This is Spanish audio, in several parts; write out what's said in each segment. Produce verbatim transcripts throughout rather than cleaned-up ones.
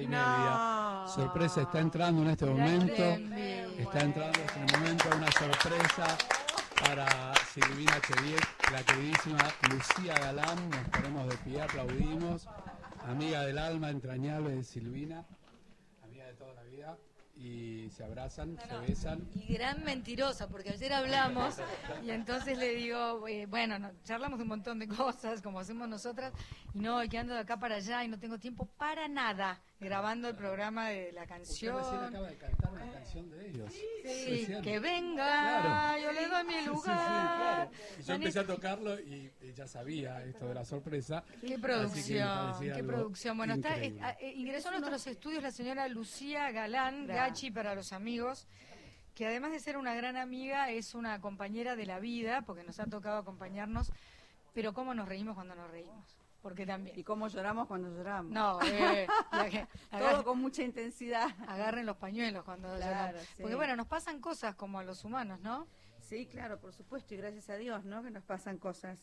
y no. media. Sorpresa está entrando en este momento. Está entrando en este momento una sorpresa para Silvina Chediek, la queridísima Lucía Galán. Nos ponemos de pie, aplaudimos. Amiga del alma entrañable de Silvina, amiga de toda la vida. Y se abrazan, no, no. se besan. Y gran mentirosa, porque ayer hablamos y entonces le digo, eh, bueno, no, charlamos un montón de cosas, como hacemos nosotras, y no, y que ando de acá para allá y no tengo tiempo para nada, grabando el programa de la canción. Usted recién acaba de cantar una canción de ellos. Sí, sí que venga, claro. Yo le doy mi lugar. Sí, sí, claro. Y yo empecé a tocarlo y, y ya sabía esto de la sorpresa. Qué producción, qué producción. Bueno, está, eh, eh, ingresó a nuestros estudios la señora Lucía Galán, Gachi para los amigos, que además de ser una gran amiga, es una compañera de la vida, porque nos ha tocado acompañarnos, pero cómo nos reímos cuando nos reímos. Porque también. Y cómo lloramos cuando lloramos. No, eh, que, todo con mucha intensidad. Agarren los pañuelos cuando claro, lloramos. Sí. Porque bueno, nos pasan cosas como a los humanos, ¿no? Sí, claro, por supuesto, y gracias a Dios, ¿no? Que nos pasan cosas.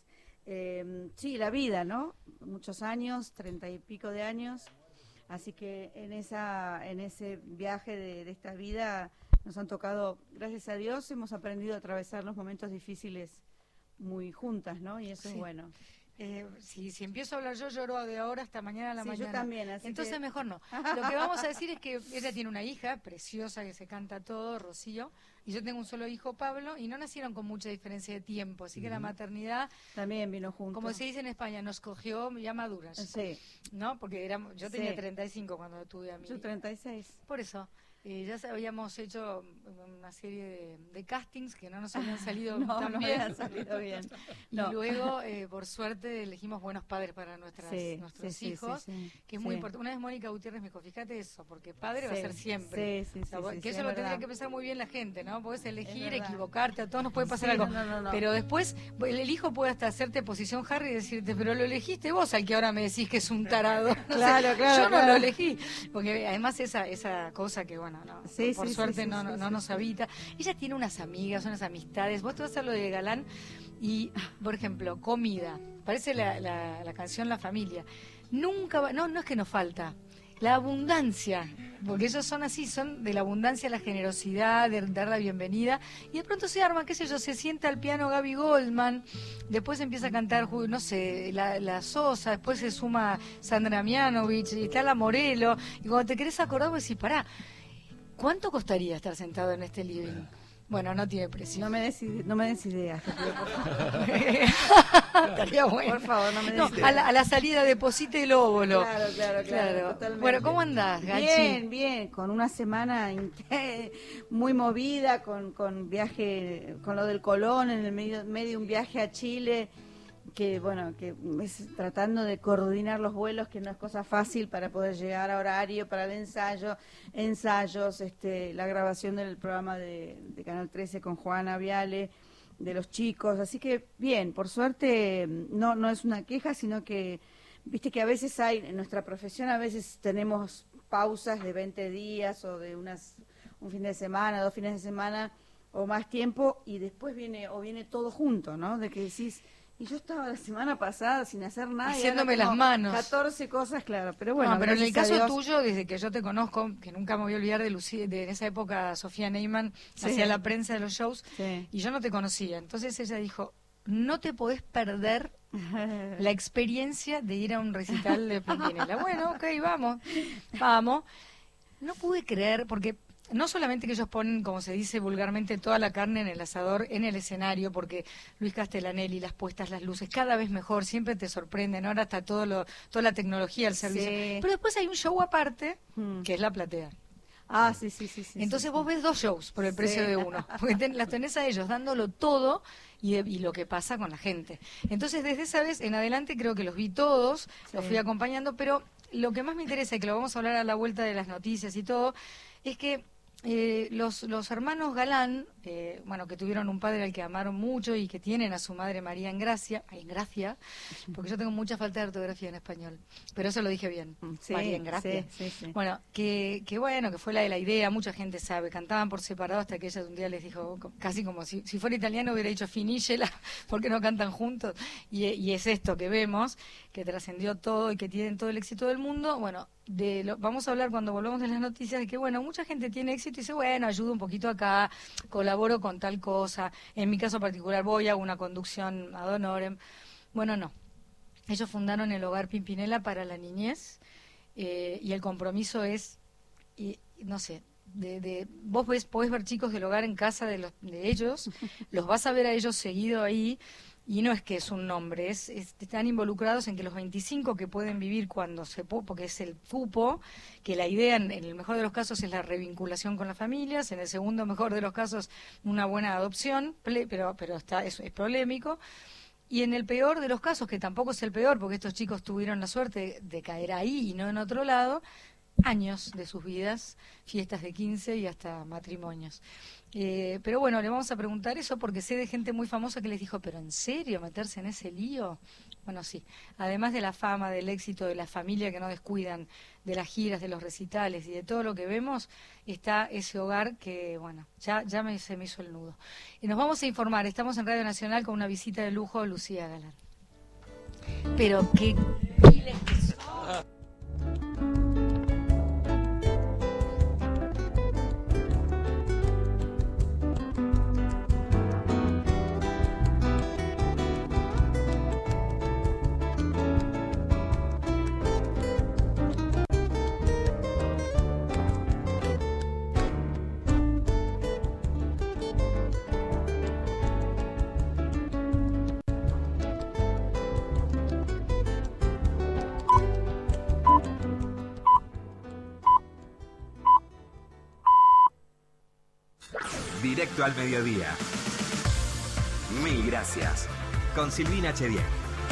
Eh, sí, la vida, ¿no? Muchos años, treinta y pico de años. Así que en esa, en ese viaje de, de esta vida nos han tocado, gracias a Dios, hemos aprendido a atravesar los momentos difíciles muy juntas, ¿no? Y eso sí. es bueno. Eh, si, si empiezo a hablar yo, lloro de ahora hasta mañana a la sí, mañana. Yo también, así Entonces que... mejor no. Lo que vamos a decir es que ella tiene una hija preciosa que se canta todo, Rocío, y yo tengo un solo hijo, Pablo, y no nacieron con mucha diferencia de tiempo, así que uh-huh. la maternidad también vino junto. Como se dice en España, nos cogió ya maduras. Sí. ¿No? Porque éramos, yo tenía sí. treinta y cinco cuando tuve a mí. Yo treinta y seis. Por eso. Eh, ya habíamos hecho una serie de, de castings que no nos habían salido no, tan no bien. habían salido bien. No. Y luego, eh, por suerte, elegimos buenos padres para nuestras, sí, nuestros sí, hijos, sí, sí, que es sí. muy importante. Una vez Mónica Gutiérrez me dijo, fíjate eso, porque padre sí, va a ser siempre. Sí, sí, o sea, sí, que sí, eso sí, lo es tendría verdad. que pensar muy bien la gente, ¿no? Podés elegir, equivocarte, a todos nos puede pasar sí, algo. No, no, no. Pero después, el hijo puede hasta hacerte posición Harry y decirte, pero lo elegiste vos, al que ahora me decís que es un tarado. No claro, sé, claro. Yo claro. no lo elegí. Porque además esa, esa cosa que, bueno, no, sí, por sí, suerte sí, no, sí, no, sí, no sí, nos sí. habita. Ella tiene unas amigas, unas amistades. Vos te vas a lo de Galán y, por ejemplo, comida. Parece la, la, la canción La Familia. Nunca va, no, no es que nos falta. La abundancia, porque ellos son así, son de la abundancia, la generosidad, de dar la bienvenida, y de pronto se arma, qué sé yo, se sienta al piano Gaby Goldman, después empieza a cantar, no sé, la, la Sosa, después se suma Sandra Mianovich, y está la Morelo, y cuando te querés acordar, vos decís, pará, ¿cuánto costaría estar sentado en este living? Bueno, no tiene precio. No me des, no me des ideas. Estaría bueno. Por favor, no me des no, ideas. A la, a la salida deposite el óvulo. Claro, claro, claro. claro. Totalmente. Bueno, ¿cómo andás, Gachi? Bien, bien. Con una semana muy movida, con, con viaje, con lo del Colón, en el medio, medio un viaje a Chile, que bueno, que es tratando de coordinar los vuelos, que no es cosa fácil para poder llegar a horario, para el ensayo, ensayos, este, la grabación del programa de, de Canal trece con Juana Viale, de los chicos, así que bien, por suerte no, no es una queja, sino que, viste que a veces hay, en nuestra profesión a veces tenemos pausas de veinte días o de unas un fin de semana, dos fines de semana o más tiempo, y después viene, o viene todo junto, ¿no? De que decís... Y yo estaba la semana pasada sin hacer nada. Haciéndome y ahora las manos. catorce cosas, claro. Pero bueno, no, pero en el caso Dios... tuyo, desde que yo te conozco, que nunca me voy a olvidar de Lucía, de en esa época Sofía Neyman sí. hacía la prensa de los shows, sí. y yo no te conocía. Entonces ella dijo, no te podés perder la experiencia de ir a un recital de Pimpinela. Bueno, ok, vamos, vamos. No pude creer, porque... No solamente que ellos ponen, como se dice vulgarmente, toda la carne en el asador, en el escenario, porque Luis Castellanelli, las puestas, las luces, cada vez mejor, siempre te sorprenden, ahora está todo lo, toda la tecnología al servicio. Sí. Pero después hay un show aparte, hmm. que es la platea. Ah, sí, sí, sí. sí Entonces sí, vos sí. ves dos shows por el precio sí. de uno, porque ten, las tenés a ellos dándolo todo y, y lo que pasa con la gente. Entonces desde esa vez en adelante creo que los vi todos, sí. los fui acompañando, pero lo que más me interesa, y que lo vamos a hablar a la vuelta de las noticias y todo, es que... Eh, los, los hermanos Galán, eh, bueno, que tuvieron un padre al que amaron mucho y que tienen a su madre María en Gracia, en Gracia, porque yo tengo mucha falta de ortografía en español, pero eso lo dije bien, Sí, María en Gracia. sí, sí, sí. Bueno, que, que bueno, que fue la de la idea, mucha gente sabe, cantaban por separado hasta que ella un día les dijo, casi como si, si fuera italiano hubiera dicho finícela, porque no cantan juntos, y, y es esto que vemos, que trascendió todo y que tienen todo el éxito del mundo. Bueno, de lo, vamos a hablar cuando volvamos de las noticias de que, bueno, mucha gente tiene éxito y dice, bueno, ayudo un poquito acá, colaboro con tal cosa, en mi caso particular voy a una conducción ad honorem. Bueno, no. Ellos fundaron el Hogar Pimpinela para la niñez, eh, y el compromiso es, y, no sé, de, de vos ves, podés ver chicos del hogar en casa de, los, de ellos, los vas a ver a ellos seguido ahí, y no es que es un nombre, es, es, están involucrados en que los veinticinco que pueden vivir cuando se puede, porque es el cupo, que la idea en, en el mejor de los casos es la revinculación con las familias, en el segundo mejor de los casos una buena adopción, pero, pero está, es, es polémico, y en el peor de los casos, que tampoco es el peor, porque estos chicos tuvieron la suerte de, de caer ahí y no en otro lado, años de sus vidas, fiestas de quince y hasta matrimonios. Eh, pero bueno, le vamos a preguntar eso porque sé de gente muy famosa que les dijo, ¿pero en serio meterse en ese lío? Bueno, sí, además de la fama, del éxito, de la familia que no descuidan, de las giras, de los recitales y de todo lo que vemos, está ese hogar que, bueno, ya, ya me, se me hizo el nudo. Y nos vamos a informar, estamos en Radio Nacional con una visita de lujo, Lucía Galán. Pero qué giles que son. Directo al mediodía. Mil gracias. Con Silvina Chediek.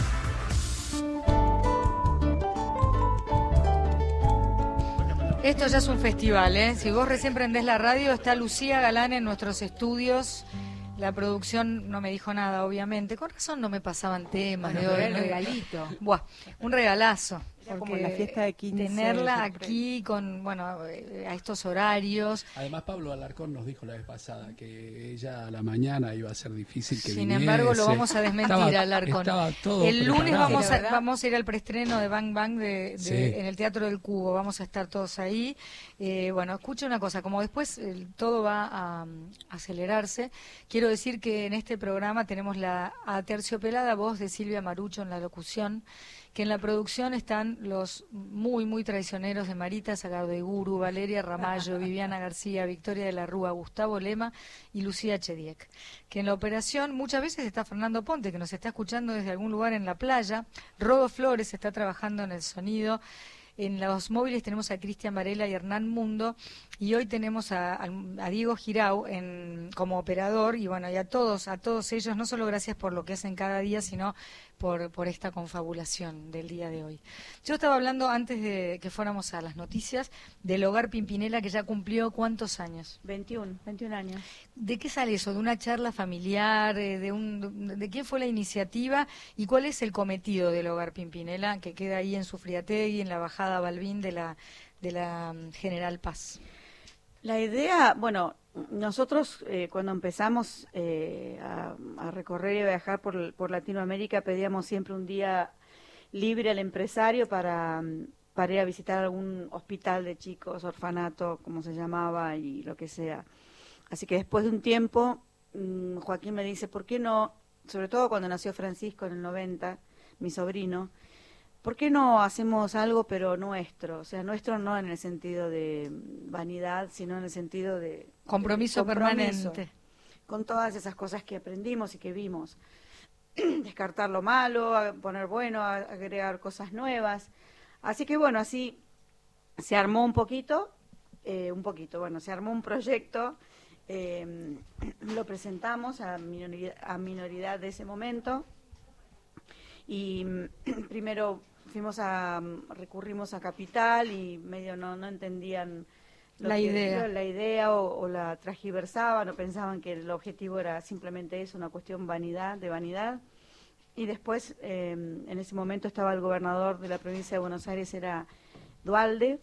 Esto ya es un festival, ¿eh? Si vos recién prendés la radio, está Lucía Galán en nuestros estudios. La producción no me dijo nada, obviamente. Con razón no me pasaban temas. Bueno, de pero hoy, el ¿no? regalito. Buah, un regalazo. Era como porque la fiesta de quince. tenerla de aquí con, bueno, eh, a estos horarios. Además, Pablo Alarcón nos dijo la vez pasada que ella a la mañana iba a ser difícil que Sin viniese. embargo, lo vamos a desmentir, estaba, Alarcón. Estaba todo el lunes preparado. vamos a, ¿verdad? vamos a ir al preestreno de Bang Bang de, de, Sí. en el Teatro del Cubo. Vamos a estar todos ahí. Eh, bueno, escucha una cosa, como después eh, todo va a, a acelerarse, quiero decir que en este programa tenemos la aterciopelada voz de Silvia Marucho en la locución, que en la producción están los muy, muy traicioneros de Marita Sagadeguren, Valeria Ramallo, Viviana García, Victoria de la Rúa, Gustavo Lema y Lucía Chediek. Que en la operación muchas veces está Fernando Ponte, que nos está escuchando desde algún lugar en la playa. Rodo Flores está trabajando en el sonido. En los móviles tenemos a Cristian Varela y Hernán Mundo, y hoy tenemos a, a, a Diego Girau en, como operador, y bueno, y a todos, a todos ellos, no solo gracias por lo que hacen cada día, sino por, por esta confabulación del día de hoy. Yo estaba hablando, antes de que fuéramos a las noticias, del Hogar Pimpinela, que ya cumplió ¿cuántos años? veintiuno, veintiún años. ¿De qué sale eso? ¿De una charla familiar? Eh, de, un, ¿De quién fue la iniciativa? ¿Y cuál es el cometido del Hogar Pimpinela, que queda ahí en Sufriategui, en la bajada Balbín de la, de la um, General Paz? La idea, bueno, nosotros eh, cuando empezamos eh, a, a recorrer y a viajar por, por Latinoamérica pedíamos siempre un día libre al empresario para, para ir a visitar algún hospital de chicos, orfanato, como se llamaba, y lo que sea. Así que después de un tiempo, mmm, Joaquín me dice, ¿por qué no, sobre todo cuando nació Francisco en el noventa, mi sobrino, ¿por qué no hacemos algo pero nuestro? O sea, nuestro no en el sentido de vanidad, sino en el sentido de compromiso, de compromiso permanente. Con todas esas cosas que aprendimos y que vimos. Descartar lo malo, poner bueno, agregar cosas nuevas. Así que bueno, así se armó un poquito, eh, un poquito, bueno, se armó un proyecto, eh, lo presentamos a minoridad, a minoridad de ese momento. Y primero fuimos a recurrimos a Capital y medio no no entendían lo la que- idea. la idea o, o la transgiversaban o pensaban que el objetivo era simplemente eso, una cuestión vanidad, de vanidad. Y después, eh, en ese momento estaba el gobernador de la provincia de Buenos Aires, era Dualde,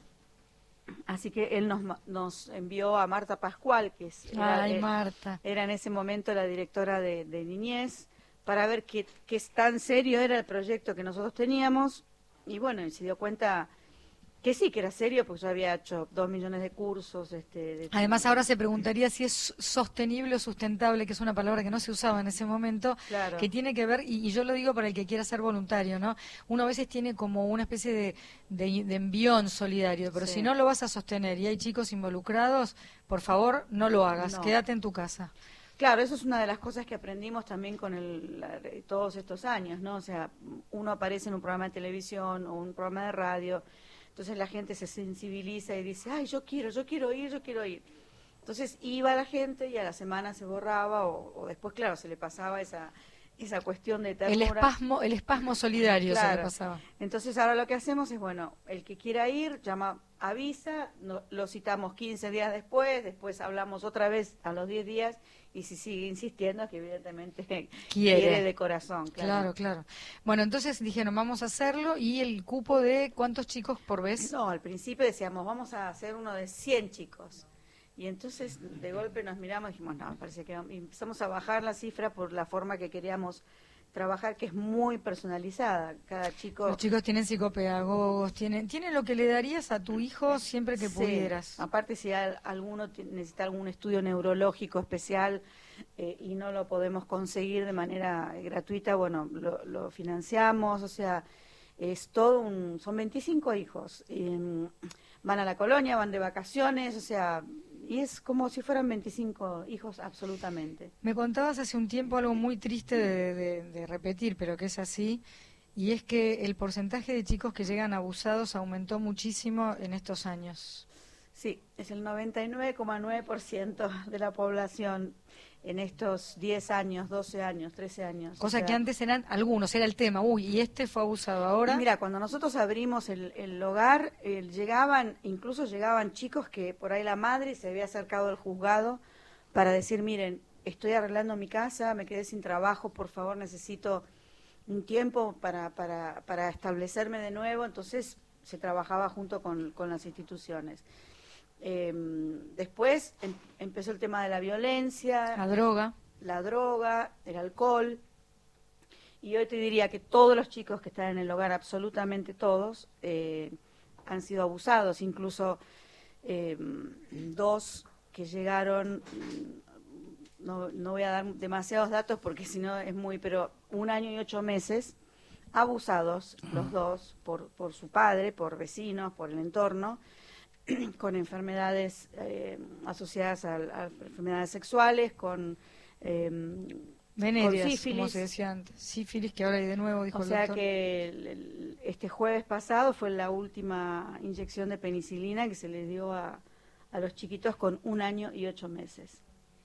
así que él nos, ma- nos envió a Marta Pascual, que es, era, Ay, eh, Marta. era en ese momento la directora de, de Niñez, para ver qué, qué tan serio era el proyecto que nosotros teníamos. Y bueno, y se dio cuenta que sí, que era serio, porque yo había hecho dos millones de cursos. Este, de- Además, ahora se preguntaría si es sostenible o sustentable, que es una palabra que no se usaba en ese momento, Claro. que tiene que ver, y, y yo lo digo para el que quiera ser voluntario, ¿no? Uno a veces tiene como una especie de, de, de envión solidario, pero Sí. si no lo vas a sostener y hay chicos involucrados, por favor, no lo hagas, No. quédate en tu casa. Claro, eso es una de las cosas que aprendimos también con el, la- todos estos años, ¿no? O sea, uno aparece en un programa de televisión o un programa de radio, entonces la gente se sensibiliza y dice, ay, yo quiero, yo quiero ir, yo quiero ir. Entonces iba la gente y a la semana se borraba o, o después, claro, se le pasaba esa, esa cuestión de ternura. El espasmo, el espasmo solidario se Claro. le pasaba. Entonces ahora lo que hacemos es, bueno, el que quiera ir, llama, avisa, no- lo citamos quince días después, después hablamos otra vez a los diez días, y si sigue insistiendo es que evidentemente quiere, Quiere. de corazón. Claro. Claro, claro. Bueno, entonces dijeron, vamos a hacerlo, y el cupo de ¿cuántos chicos por vez? No, al principio decíamos, vamos a hacer uno de cien chicos. Y entonces de golpe nos miramos y dijimos, no, me parece que no. Y empezamos a bajar la cifra por la forma que queríamos trabajar, que es muy personalizada. Cada chico... Los chicos tienen psicopedagogos, tienen, tienen lo que le darías a tu hijo siempre que Sí, pudieras. aparte, si al- alguno ti- necesita algún estudio neurológico especial eh, y no lo podemos conseguir de manera eh, gratuita, bueno, lo, lo financiamos, o sea, es todo un... Son veinticinco hijos, em, van a la colonia, van de vacaciones, o sea, y es como si fueran veinticinco hijos absolutamente. Me contabas hace un tiempo algo muy triste de, de- de repetir, pero que es así, y es que el porcentaje de chicos que llegan abusados aumentó muchísimo en estos años. Sí, es el noventa y nueve coma nueve por ciento de la población en estos diez años, doce años, trece años. Cosa o sea, que antes eran algunos, era el tema, uy, y este fue abusado ahora. Y mira, cuando nosotros abrimos el, el hogar, eh, llegaban, incluso llegaban chicos que por ahí la madre se había acercado al juzgado para decir, miren, estoy arreglando mi casa, me quedé sin trabajo, por favor necesito un tiempo para, para, para establecerme de nuevo, entonces se trabajaba junto con, con las instituciones. Eh, después em- empezó el tema de la violencia, La droga. la droga, el alcohol, y hoy te diría que todos los chicos que están en el hogar, absolutamente todos, eh, han sido abusados, incluso eh, dos que llegaron, mm, no, no voy a dar demasiados datos porque si no es muy, pero un año y ocho meses, abusados los dos por, por su padre, por vecinos, por el entorno, con enfermedades eh, asociadas a, a enfermedades sexuales, con... eh, Venerias, con sífilis. como se decía antes. Sífilis, que ahora hay de nuevo, dijo O el sea doctor. que el- el- este jueves pasado fue la última inyección de penicilina que se le dio a, a los chiquitos con un año y ocho meses.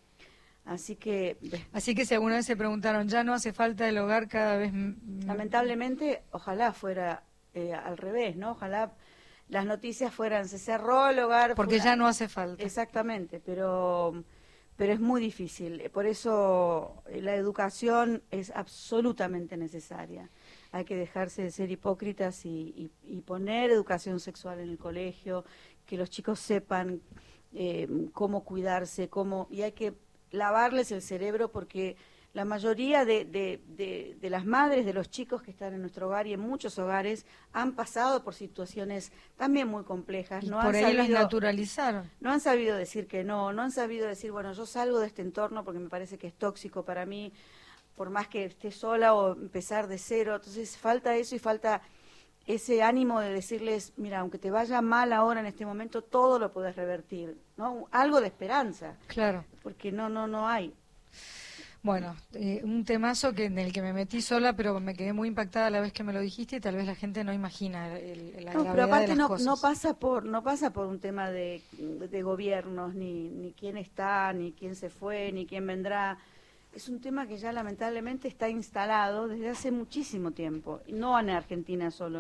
Así que, des- Así que si alguna vez se preguntaron, ya no hace falta el hogar cada vez... m- m- lamentablemente, ojalá fuera eh, al revés, ¿no? Ojalá las noticias fueran, se cerró el hogar. Porque fue ya una- no hace falta. Exactamente, pero, pero es muy difícil. Por eso eh, la educación es absolutamente necesaria. Hay que dejarse de ser hipócritas y, y- y poner educación sexual en el colegio, que los chicos sepan eh, cómo cuidarse, cómo y hay que lavarles el cerebro porque la mayoría de, de, de, de las madres de los chicos que están en nuestro hogar y en muchos hogares han pasado por situaciones también muy complejas. Y no por han ahí los sabido- naturalizaron. no han sabido decir que no, no han sabido decir, bueno, yo salgo de este entorno porque me parece que es tóxico para mí, por más que esté sola o empezar de cero. Entonces falta eso y falta ese ánimo de decirles, mira, aunque te vaya mal ahora en este momento, todo lo puedes revertir, ¿no? Algo de esperanza, Claro. porque no, no, no hay. Bueno, eh, un temazo que en el que me metí sola, pero me quedé muy impactada la vez que me lo dijiste y tal vez la gente no imagina el, el- la No, gravedad pero de aparte las no, cosas. no pasa por no pasa por un tema de, de gobiernos, ni, ni quién está, ni quién se fue, ni quién vendrá. Es un tema que ya lamentablemente está instalado desde hace muchísimo tiempo, y no en Argentina solo,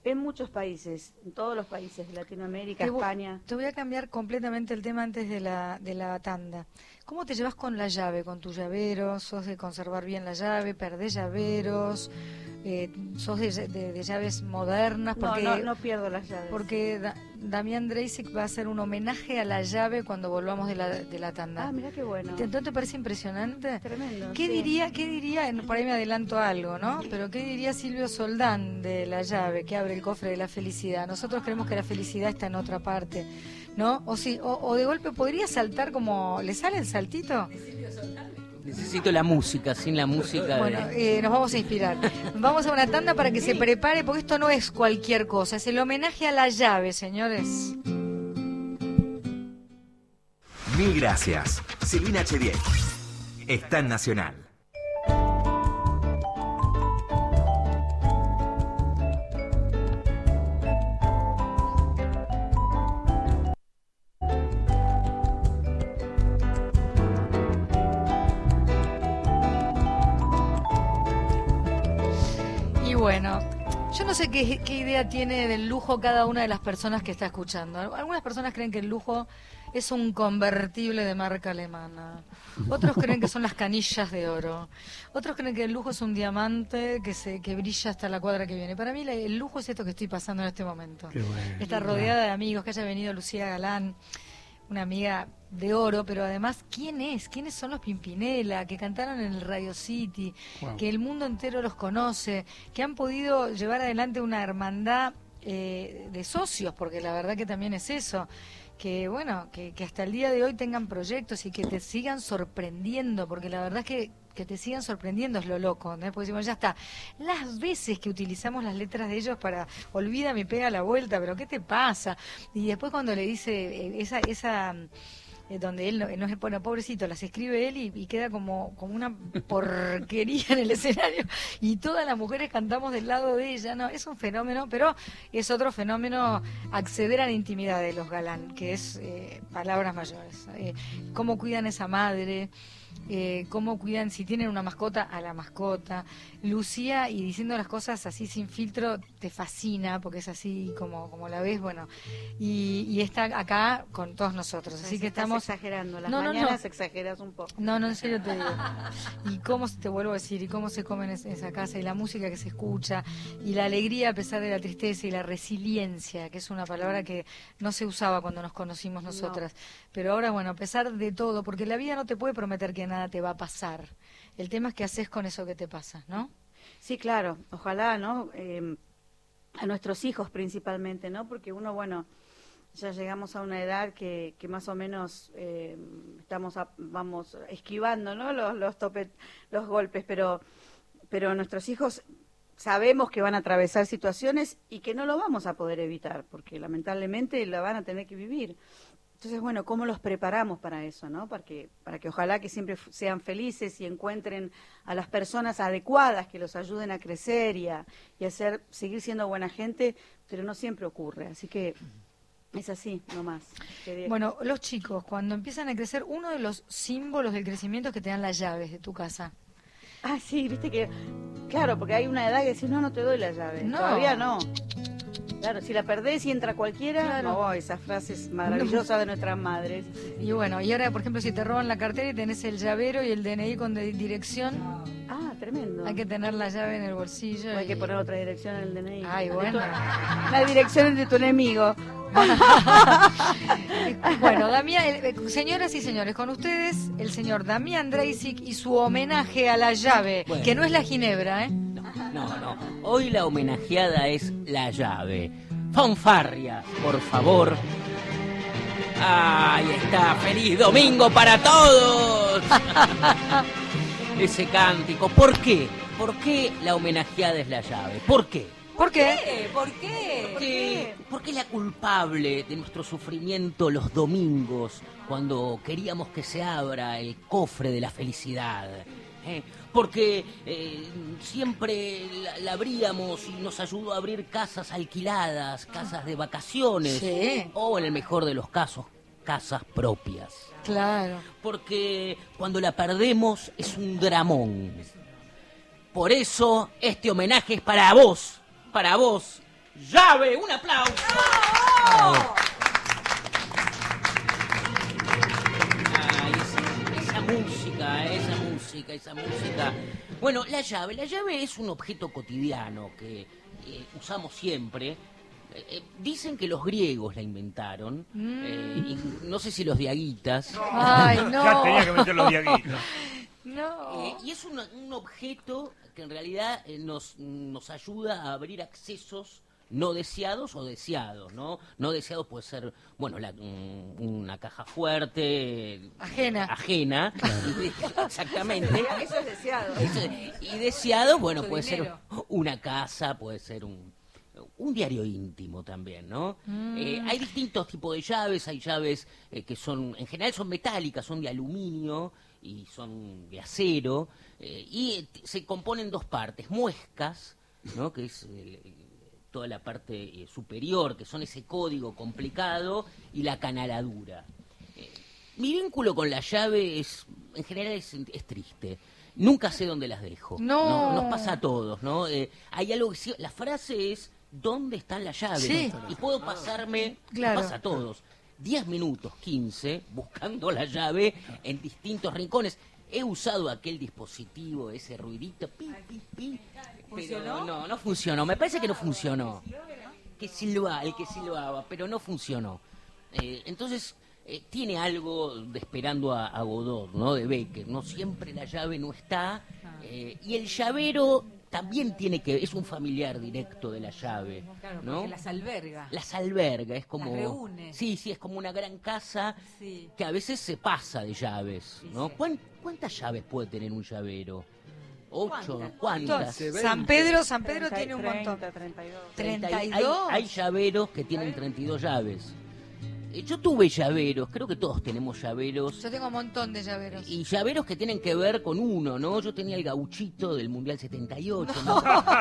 En muchos países, en todos los países de Latinoamérica, te vo- España. Te voy a cambiar completamente el tema antes de la, de la tanda. ¿Cómo te llevas con la llave, con tu llavero? ¿Sos de conservar bien la llave? ¿Perdés llaveros? Eh, ¿Sos de, de- de llaves modernas? No, Porque, no, no pierdo las llaves. porque Da- Damián Dreisig va a hacer un homenaje a la llave cuando volvamos de la, de la tanda. Ah, mira qué bueno. ¿Te- ¿No te parece impresionante? Tremendo. ¿Qué sí. diría, qué diría, en- por ahí me adelanto algo, ¿no? Pero ¿qué diría Silvio Soldán de la llave que abre el cofre de la felicidad? Nosotros creemos que la felicidad está en otra parte, ¿no? O sí, o, o de golpe podría saltar como, ¿le sale el saltito? Necesito la música, sin la música. Bueno, de... eh, nos vamos a inspirar. Vamos a una tanda para que se prepare, porque esto no es cualquier cosa, es el homenaje a la llave, señores. Mil gracias. Silvina Chediek está en Nacional. Y bueno, yo no sé qué, qué idea tiene del lujo cada una de las personas que está escuchando. Algunas personas creen que el lujo es un convertible de marca alemana. Otros creen que son las canillas de oro. Otros creen que el lujo es un diamante que se que brilla hasta la cuadra que viene. Para mí la- el lujo es esto que estoy pasando en este momento. Qué bueno. Estar rodeada de amigos, que haya venido Lucía Galán, una amiga de oro, pero además, ¿quién es? ¿Quiénes son los Pimpinela? Que cantaron en el Radio City, Wow. que el mundo entero los conoce, que han podido llevar adelante una hermandad eh, de socios, porque la verdad que también es eso, que bueno, que, que hasta el día de hoy tengan proyectos y que te sigan sorprendiendo, porque la verdad es que que te sigan sorprendiendo es lo loco, ¿no? Porque decimos, ya está, las veces que utilizamos las letras de ellos para olvídame y pega la vuelta, pero ¿qué te pasa? Y después cuando le dice eh, esa esa eh, donde él no, no es, bueno, pobrecito, las escribe él y, y queda como, como una porquería en el escenario y todas las mujeres cantamos del lado de ella, no, es un fenómeno, pero es otro fenómeno acceder a la intimidad de los Galán, que es eh, palabras mayores, eh, cómo cuidan esa madre, eh, cómo cuidan, si tienen una mascota, a la mascota. Lucía, y diciendo las cosas así sin filtro, te fascina, porque es así como, como la ves, bueno, y, y está acá con todos nosotros, así que Estás estamos... exagerando. Las No, no, mañanas no. exageras un poco. No, no, en serio te digo. Y cómo se- te vuelvo a decir, y cómo se come en es- esa casa, y la música que se escucha, y la alegría a pesar de la tristeza, y la resiliencia, que es una palabra que no se usaba cuando nos conocimos nosotras. Pero ahora, bueno, a pesar de todo, porque la vida no te puede prometer que nada te va a pasar. El tema es qué haces con eso que te pasa, ¿no? Sí, claro, ojalá, ¿no? Eh, a nuestros hijos principalmente, ¿no? Porque uno, bueno, ya llegamos a una edad que, que más o menos eh, estamos, a- vamos esquivando, ¿no? Los, los topes, los golpes, pero, pero nuestros hijos sabemos que van a atravesar situaciones y que no lo vamos a poder evitar, porque lamentablemente la van a tener que vivir. Entonces, bueno, ¿cómo los preparamos para eso, no? Para que, para que ojalá que siempre f- sean felices y encuentren a las personas adecuadas que los ayuden a crecer y a, y a ser, seguir siendo buena gente, pero no siempre ocurre. Así que es así, nomás. Que- Bueno, los chicos, cuando empiezan a crecer, uno de los símbolos del crecimiento es que te dan las llaves de tu casa. Ah, sí, viste que... Claro, porque hay una edad que decís, no, no te doy la llave. No. Todavía no. Claro, si la perdés y entra cualquiera, Claro. no, esas frases maravillosas de nuestras madres. Y bueno, y ahora, por ejemplo, si te roban la cartera y tenés el llavero y el D N I con de- dirección, Ah, tremendo. hay que tener la llave en el bolsillo. O hay y- que poner otra dirección en el D N I. Ay, De bueno. tu- La dirección de tu enemigo. Bueno, Damián, eh, señoras y señores, con ustedes el señor Damián Dreisig y su homenaje a la llave, Bueno. que no es la ginebra, ¿eh? No, no. Hoy la homenajeada es la llave. Fanfarria, por favor. Ahí está. ¡Feliz domingo para todos! Ese cántico. ¿Por qué? ¿Por qué la homenajeada es la llave? ¿Por qué? ¿Por qué? ¿Por qué? Porque, porque es la culpable de nuestro sufrimiento los domingos, cuando queríamos que se abra el cofre de la felicidad. ¿eh? Porque eh, siempre la, la abríamos y nos ayudó a abrir casas alquiladas, casas de vacaciones, Sí. o en el mejor de los casos, casas propias. Claro. Porque cuando la perdemos es un dramón. Por eso este homenaje es para vos, para vos, llave. ¡Un aplauso! ¡Oh! Ah, esa, esa música, esa música, esa música. Bueno, la llave, la llave es un objeto cotidiano que eh, usamos siempre. Eh, dicen que los griegos la inventaron, mm. eh, y no sé si los diaguitas. No. Ay, no. Ya tenía que meter los diaguitas. No. Eh, y es un, un objeto que en realidad eh, nos, nos ayuda a abrir accesos no deseados o deseados, ¿no? No deseados puede ser, bueno, la, un, una caja fuerte. Ajena. Ajena. Claro. Exactamente. Eso es deseado. Eso, y deseado, bueno, Mucho puede dinero. ser una casa, puede ser un... un diario íntimo también, ¿no? Mm. Eh, hay distintos tipos de llaves, hay llaves eh, que son, en general son metálicas, son de aluminio y son de acero, eh, y eh, se componen dos partes, muescas, ¿no? Que es el, el, toda la parte eh, superior, que son ese código complicado, y la canaladura. Eh, mi vínculo con la llave es, en general es, es triste. Nunca sé dónde las dejo. No. no nos pasa a todos, ¿no? Eh, hay algo que... La frase es... ¿Dónde están las llaves? Sí. Y puedo pasarme, claro. pasa a todos, diez minutos, quince, buscando la llave en distintos rincones. He usado aquel dispositivo, ese ruidito, pi, pi, pi, pero no, no funcionó. Me parece que no funcionó. Que silba, el que silbaba, pero no funcionó. Eh, entonces, eh, tiene algo de Esperando a, a Godot, ¿no? De Becker. No siempre la llave no está. Eh, y el llavero... también tiene que, es un familiar directo de la llave, claro, ¿no? Porque las alberga. Las alberga, es como... Las reúne. Sí, sí, es como una gran casa sí. que a veces se pasa de llaves, sí, ¿no? Sí. ¿Cuán, ¿Cuántas llaves puede tener un llavero? ¿Ocho? ¿Cuántas? ¿Cuántas? San Pedro, San Pedro treinta, tiene un montón. treinta y dos. treinta y Hay, dos. hay llaveros que tienen treinta y dos llaves. Yo tuve llaveros, creo que todos tenemos llaveros. Yo tengo un montón de llaveros. Y llaveros que tienen que ver con uno, ¿no? Yo tenía el gauchito del Mundial setenta y ocho, ¿no?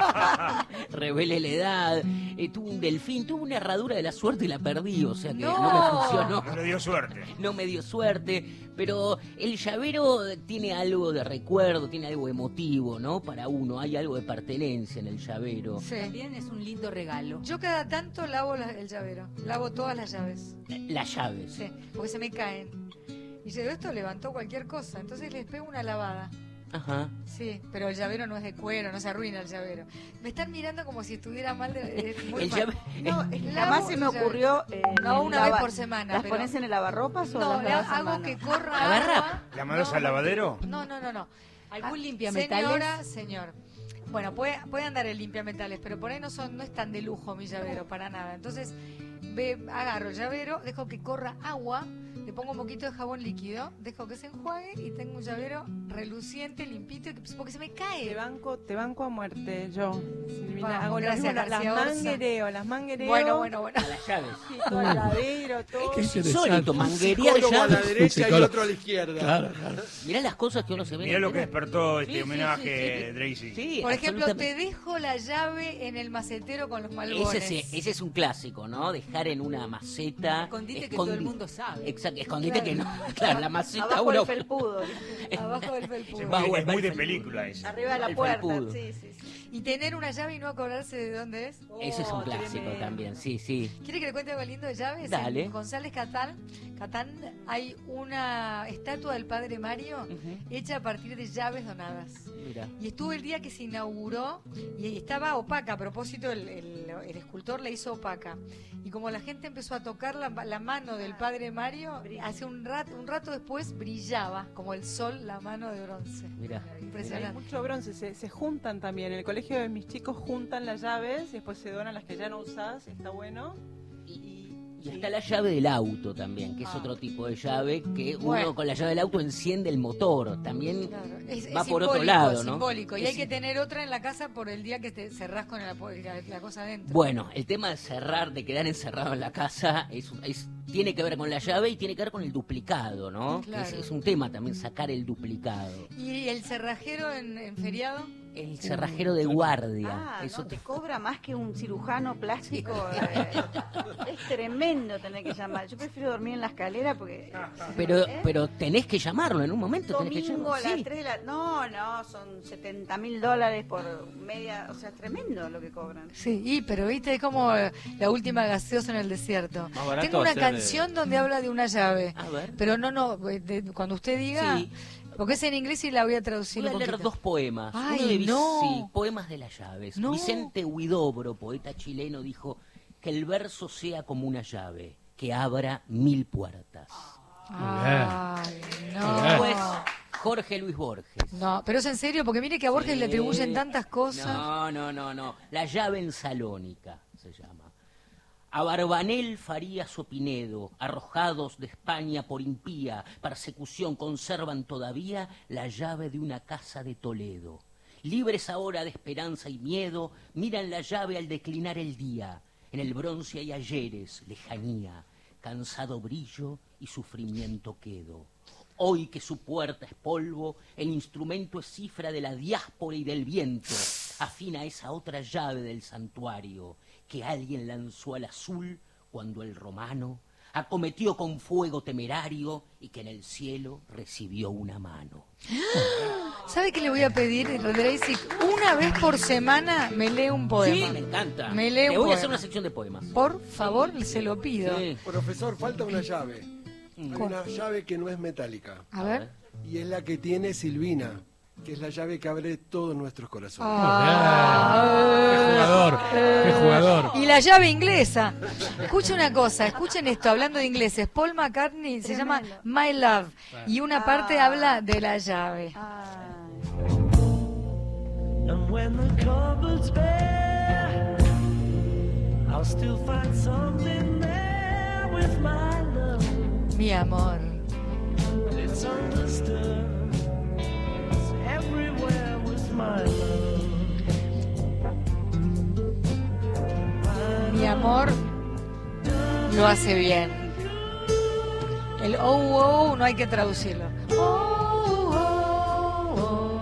Revelé la edad. Eh, tuve un delfín, tuve una herradura de la suerte y la perdí, o sea que no, No. me funcionó. No le dio suerte. No me dio suerte, pero el llavero tiene algo de recuerdo, tiene algo emotivo, ¿no? Para uno, hay algo de pertenencia en el llavero. Sí. También es un lindo regalo. Yo cada tanto lavo la- el llavero. Lavo todas las llaves. Las llaves. Sí, porque se me caen. Y yo, esto levantó cualquier cosa. Entonces les pego una lavada. Ajá. Sí, pero el llavero no es de cuero, no se arruina el llavero. Me están mirando como si estuviera mal de... eh, muy El mal. llave... No, es que Lavo jamás se me el llave. ocurrió. eh, No, una lava- vez por semana. ¿Las pero- pones en el lavarropas o No, las le lavas a hago mano? que corra ¿Agarra? agua. ¿La mandas No, al lavadero? No, no, no, no. ¿Algún Ah, limpiametales? Señora, señor. Bueno, puede, puede andar el limpiametales, pero por ahí no son, no es tan de lujo mi llavero, para nada. Entonces, ve, agarro el llavero, dejo que corra agua, le pongo un poquito de jabón líquido, dejo que se enjuague y tengo un llavero reluciente, limpito, porque se me Te cae. banco, te banco a muerte, yo. Silvina, Vamos, hago lo gracias, mismo, las García Orza. manguereo, las manguereo. Bueno, bueno, bueno. Las llaves. Sí, todo el ladero, todo. Qué Es interesante. insólito, manguerear Psicólogo a la llaves. derecha y Psicólogo. otro a la izquierda. Claro, claro. Mirá las cosas que uno se ve. Mirá lo que despertó este Sí, sí, homenaje, sí, sí. Tracy. Sí, Por ejemplo, absolutamente. te dejo la llave en el macetero con los malbones. Ese, sí, ese es un clásico, ¿no? Dejar en una maceta. Escondite que todo el mundo sabe. Exacto, escondite Claro. que no. Claro, la maceta Abajo uno. del felpudo. Abajo del felpudo. Es Va, muy, bueno, es muy de el- película ese. Arriba de la El puerta. felpudo. Sí, sí, sí. Y tener una llave y no acordarse de dónde es. Ese es un Oh, clásico tremendo. también, sí, sí. ¿Quiere que le cuente algo lindo de llaves? Dale. En González Catán, Catán hay una estatua del padre Mario hecha a partir de llaves donadas. Mira. Y estuvo el día que se inauguró y estaba opaca. A propósito, el, el- el escultor la hizo opaca. Y como la gente empezó a tocar la, la mano del padre Mario, hace un rato, un rato después brillaba como el sol la mano de bronce. Mira. Hay Impresionante. mucho bronce, se, se juntan también. En el colegio de mis chicos juntan las llaves y después se donan las que ya no usás, está bueno. Y, Y está la llave del auto también, que es Ah. otro tipo de llave que uno Bueno. con la llave del auto enciende el motor. También Claro, es, va es por otro simbólico, lado, es ¿no? simbólico. Y Es hay que sim- tener otra en la casa por el día que te cerrás con la, la- la cosa adentro. Bueno, el tema de cerrar, de quedar encerrado en la casa, es, es- tiene que ver con la llave y tiene que ver con el duplicado, ¿no? Claro. Es, es un tema también sacar el duplicado. ¿Y el cerrajero en, en feriado? El cerrajero de guardia. Ah, Eso no, te cobra más que un cirujano plástico. eh, es tremendo tener que llamar. Yo prefiero dormir en la escalera porque... Pero, ¿eh? pero tenés que llamarlo en un momento. Tenés que Domingo llamarlo. a las Sí. tres de la... No, no, son setenta mil dólares por media... O sea, es tremendo lo que cobran. Sí, y, pero viste, es como eh, la última gaseosa en el desierto. Más barato Tengo una hacer, canción eh, donde habla de una llave. A ver. Pero no, no, eh, de- cuando usted diga... Sí. Porque es en inglés y la voy a traducir Voy a un leer poquito. dos poemas. Ay, Uno de Vic- no. sí, Poemas de las llaves. No. Vicente Huidobro, poeta chileno, dijo que el verso sea como una llave, que abra mil puertas. Ay, no. Después, Jorge Luis Borges. No, pero es en serio, porque mire que a Borges Sí. le atribuyen tantas cosas. No, no, no, no. La llave en Salónica se llama. A Barbanel, Farías o Pinedo, arrojados de España por impía persecución, conservan todavía la llave de una casa de Toledo. Libres ahora de esperanza y miedo, miran la llave al declinar el día. En el bronce hay ayeres, lejanía, cansado brillo y sufrimiento quedo. Hoy que su puerta es polvo, el instrumento es cifra de la diáspora y del viento. Afina esa otra llave del santuario que alguien lanzó al azul cuando el romano acometió con fuego temerario y que en el cielo recibió una mano. ¿Sabe qué le voy a pedir, Rodríguez? Una vez por semana me lee un poema. Sí, me encanta. Me lee Te un voy a hacer poema. una sección de poemas. Por favor, se lo pido. Sí. Profesor, falta una llave. Hay ¿Cómo? una llave que no es metálica. A ver. Y es la que tiene Silvina, que es la llave que abre todos nuestros corazones. ¡Qué jugador! ¡Qué jugador! Y la llave inglesa. Escuchen una cosa, escuchen esto, hablando de ingleses. Paul McCartney se llama My Love y una parte Ah. habla de la llave. And when the cupboard's bare, I'll still find something there with my love. Mi amor. It's understood. It's everywhere with my love. Mi amor lo hace bien. El oh, oh, no hay que traducirlo. Oh, oh, oh.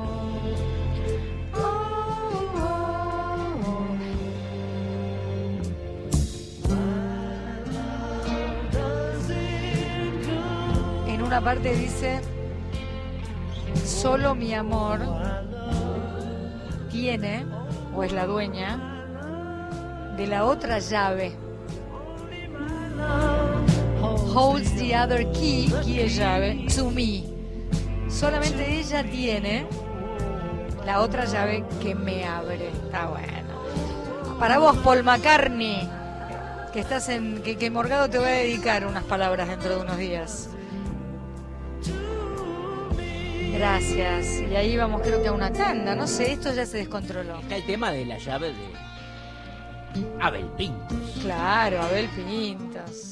En una parte dice, solo mi amor tiene, o es la dueña, de la otra llave. Holds the other key, key es llave, to me. Solamente ella tiene la otra llave que me abre. Está bueno. Para vos, Paul McCartney, que estás en, que, que Morgado te voy a dedicar unas palabras dentro de unos días. Gracias. Y ahí vamos, creo que a una tanda. No sé, esto ya se descontroló. Está el tema de la llave de Abel Pintos. Claro, Abel Pintos.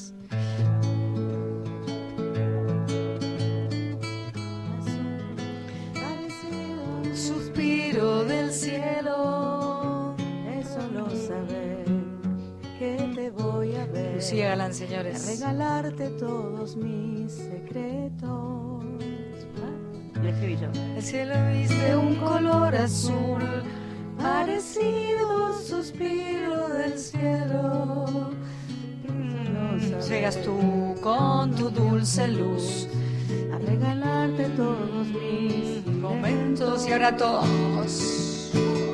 Suspiro del cielo, es solo saber que te voy a ver. Lucía Galán, señores. A regalarte todos mis secretos. Le escribí yo. El cielo viste un color azul, parecido al suspiro del cielo. Mm, llegas tú con tu dulce luz a regalarte todos mis momentos y ahora todos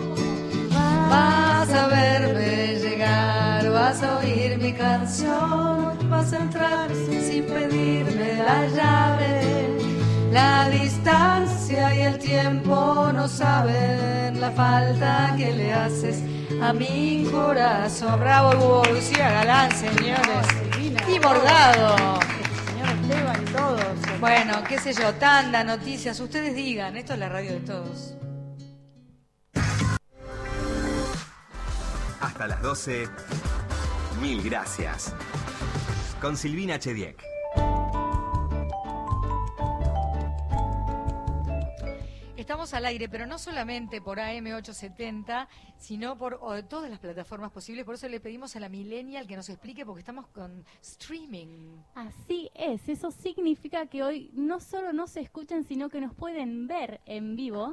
vas a verme llegar, vas a oír mi canción, vas a entrar sin pedirme la llave. La distancia y el tiempo no saben la falta que le haces a mi corazón. Bravo, Hugo, Lucía Galán, señores. Y Morgado. Señor Esteban y todos. Bueno, qué sé yo, tanda, noticias, ustedes digan, esto es la radio de todos. Hasta las doce, mil gracias. Con Silvina Chediek. Estamos al aire, pero no solamente por A M ochocientos setenta, sino por oh, todas las plataformas posibles. Por eso le pedimos a la Millennial que nos explique, porque estamos con streaming. Así es, eso significa que hoy no solo nos escuchan, sino que nos pueden ver en vivo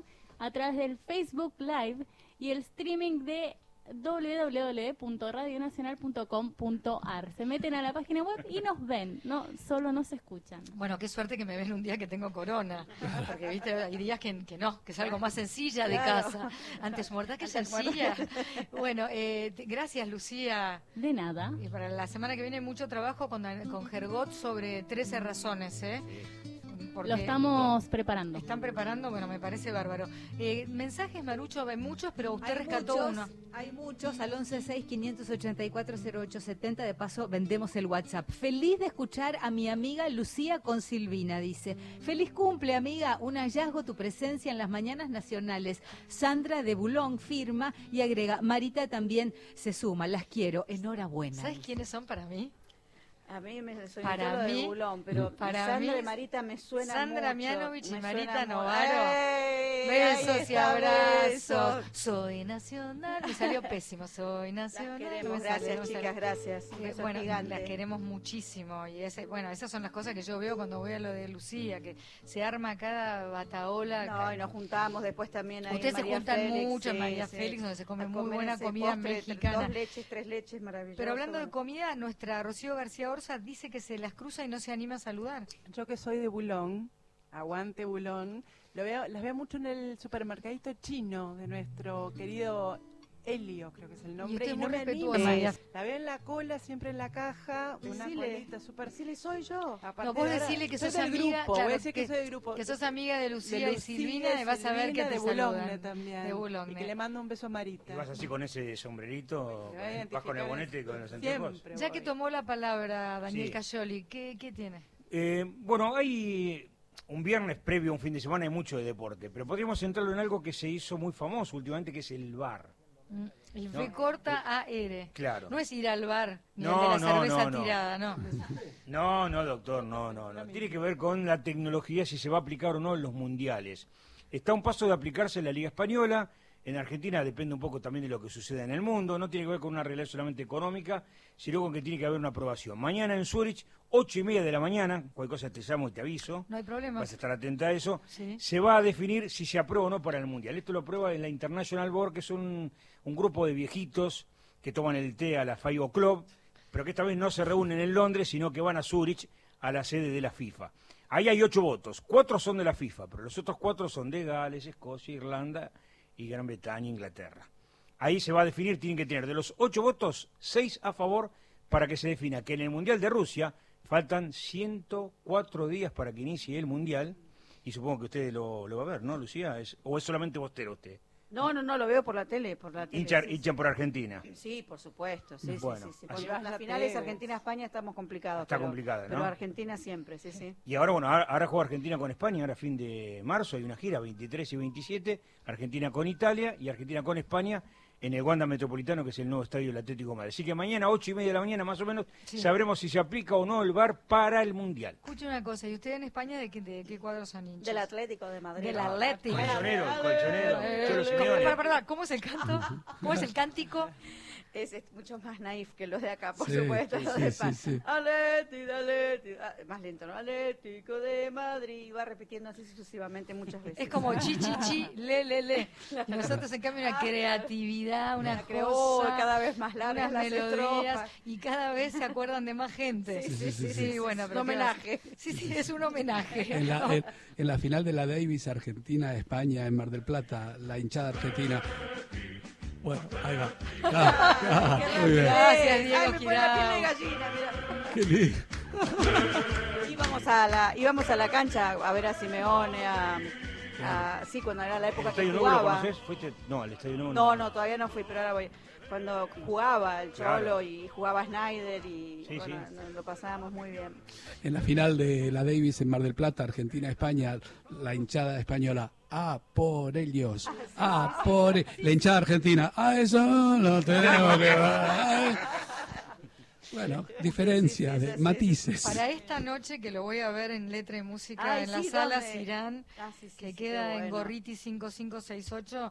a través del Facebook Live y el streaming de doble u doble u doble u punto radio nacional punto com punto a r. Se meten a la página web y nos ven, no solo nos escuchan. Bueno, qué suerte que me ven un día que tengo corona, porque viste, hay días que, que no, que es algo más sencilla de Claro. casa. Antes muerta que Antes sencilla. Bueno, eh, te- gracias Lucía. De nada. Y para la semana que viene mucho trabajo con, con Gergot sobre trece razones, ¿eh? Porque Lo estamos preparando. están preparando, bueno, me parece bárbaro. Eh, mensajes, Marucho, hay muchos, pero usted Hay rescató muchos, uno. Hay muchos, al once seis quinientos ochenta y cuatro cero ocho setenta. De paso, vendemos el WhatsApp. Feliz de escuchar a mi amiga Lucía con Silvina, dice. Feliz cumple, amiga. Un hallazgo tu presencia en las mañanas nacionales. Sandra de Bulón firma y agrega. Marita también se suma. Las quiero. Enhorabuena. ¿Sabes quiénes son para mí? A mí me soy Para lo de mí- Bulón, pero para Sandra mí- y Marita me suena Sandra mucho. Mianovich y me Marita suena mu- Novaro. ¡Ey! Besos Ahí y está, abrazos. besos. Soy nacional. Me salió pésimo. Soy nacional. Las queremos, No me sale, gracias, no me chicas, sale. gracias. Un beso Bueno, gigante. las queremos muchísimo. Y ese, bueno, esas son las cosas que yo veo cuando voy a lo de Lucía, que se arma cada bataola. No, y nos juntamos después también ahí. Ustedes se María juntan Félix, mucho en sí, María sí. Félix, donde se come A muy comer buena ese comida postre, mexicana. Dos leches, tres leches, maravilloso. Pero hablando de bueno. comida, nuestra Rocío García Orza dice que se las cruza y no se anima a saludar. Yo que soy de Bulón, aguante Bulón, lo veo, las veo mucho en el supermercadito chino de nuestro querido Helio, creo que es el nombre. usted es no muy me animo. respetuosa, Eh, ya. La veo en la cola, siempre en la caja, una Decile, colita súper... decile, soy yo. Aparte No, vos de ahora, decirle que soy sos del amiga, grupo, claro, voy a decir que, que- soy del grupo. Que sos amiga de Lucía, de y Silvina y vas a ver que Silvina, te de Boulogne saludan. también. De Boulogne. Y que le mando un beso a Marita. Y vas así con ese sombrerito, Se va a con- vas con el identificar bonete y con los anteojos. siempre. Ya que voy. tomó la palabra Daniel Sí. Cayoli, ¿qué, qué tiene? Eh, bueno, hay un viernes previo a un fin de semana, hay mucho de deporte, pero podríamos centrarlo en algo que se hizo muy famoso últimamente, que es el bar. Mm, El No. B corta A R. Claro. No es ir al bar, ni No, el de la no, cerveza no, no. tirada, no. No, no, doctor, no, no, no. Tiene que ver con la tecnología, si se va a aplicar o no en los mundiales. Está a un paso de aplicarse en la Liga Española. En Argentina depende un poco también de lo que suceda en el mundo. No tiene que ver con una realidad solamente económica, sino con que tiene que haber una aprobación. Mañana en Zurich, ocho y media de la mañana, cualquier cosa te llamo y te aviso. No hay problema. Vas a estar atenta a eso. Sí. Se va a definir si se aprueba o no para el Mundial. Esto lo aprueba en la International Board, que es un, un grupo de viejitos que toman el té a la Five Club, pero que esta vez no se reúnen en Londres, sino que van a Zurich, a la sede de la FIFA. Ahí hay ocho votos. Cuatro son de la FIFA, pero los otros cuatro son de Gales, Escocia, Irlanda y Gran Bretaña e Inglaterra. Ahí se va a definir, tienen que tener de los ocho votos, seis a favor para que se defina que en el Mundial de Rusia faltan ciento cuatro días para que inicie el Mundial, y supongo que usted lo, lo va a ver, ¿no, Lucía? Es, ¿O es solamente bostero usted? No, no, no, lo veo por la tele, por la tele. Hincha, sí, hinchan por Argentina. sí. Sí, por supuesto, sí, Bueno, sí, sí, sí. así- Porque las finales Argentina-España estamos complicados. Está pero- complicada, ¿no? Pero Argentina siempre, sí, sí. Y ahora, bueno, ahora, ahora juega Argentina con España, ahora fin de marzo hay una gira, veintitrés y veintisiete, Argentina con Italia y Argentina con España en el Wanda Metropolitano, que es el nuevo estadio del Atlético de Madrid. Así que mañana, ocho y media de la mañana más o menos, Sí. sabremos si se aplica o no el V A R para el Mundial. Escuche una cosa, ¿y usted en España de qué, de qué cuadros son hinchas? Del Atlético de Madrid. Del Atlético. Colchonero, colchonero, Eh, Cholo ¿cómo, Simeone. para, para, ¿Cómo es el canto? ¿Cómo es el cántico? Es, es mucho más naif que los de acá, por Sí, supuesto. sí, los sí, de sí, España. sí. Atlético, Atlético, ah, más lento, ¿no? Atlético de Madrid. Va repitiendo así sucesivamente muchas veces. Es como chi, chi, chi, le, le, le. Y nosotros, en cambio, una creatividad, una La creo, cosa, cada vez más largas unas las melodías, estrofas. y cada vez se acuerdan de más gente. Sí, sí, sí, sí, sí, bueno, es pero un ¿qué homenaje. va? Sí, sí, es un homenaje. En la, en, en la final de la Davis, Argentina-España, en Mar del Plata, la hinchada argentina. Bueno, ahí va. Ah, ah, muy bien. Gracias, Diego Ay, me pone la piel de Girao. gallina, mira. Qué lindo. Íbamos a la, íbamos a la cancha a ver a Simeone, a, a- sí, cuando era la ¿El época que Estadio Nuevo lo jugaba. conoces? ¿Fuiste? No, el Estadio Nuevo No, no, todavía no fui, pero ahora voy. Cuando jugaba el Cholo Claro. y jugaba Snyder y Sí, bueno, sí. no- lo pasábamos muy bien. En la final de la Davis en Mar del Plata, Argentina-España, la hinchada española, ¡ah, por ellos! ¡Ah, por e-". La hinchada argentina, ¡ah, eso no tenemos que ver! Bueno, diferencia, de matices. Para esta noche, que lo voy a ver en Letra y Música Ay, en las sí, salas ¿dónde? Irán, Ah, sí, sí, que sí, queda qué en bueno. Gorriti cinco cinco seis ocho,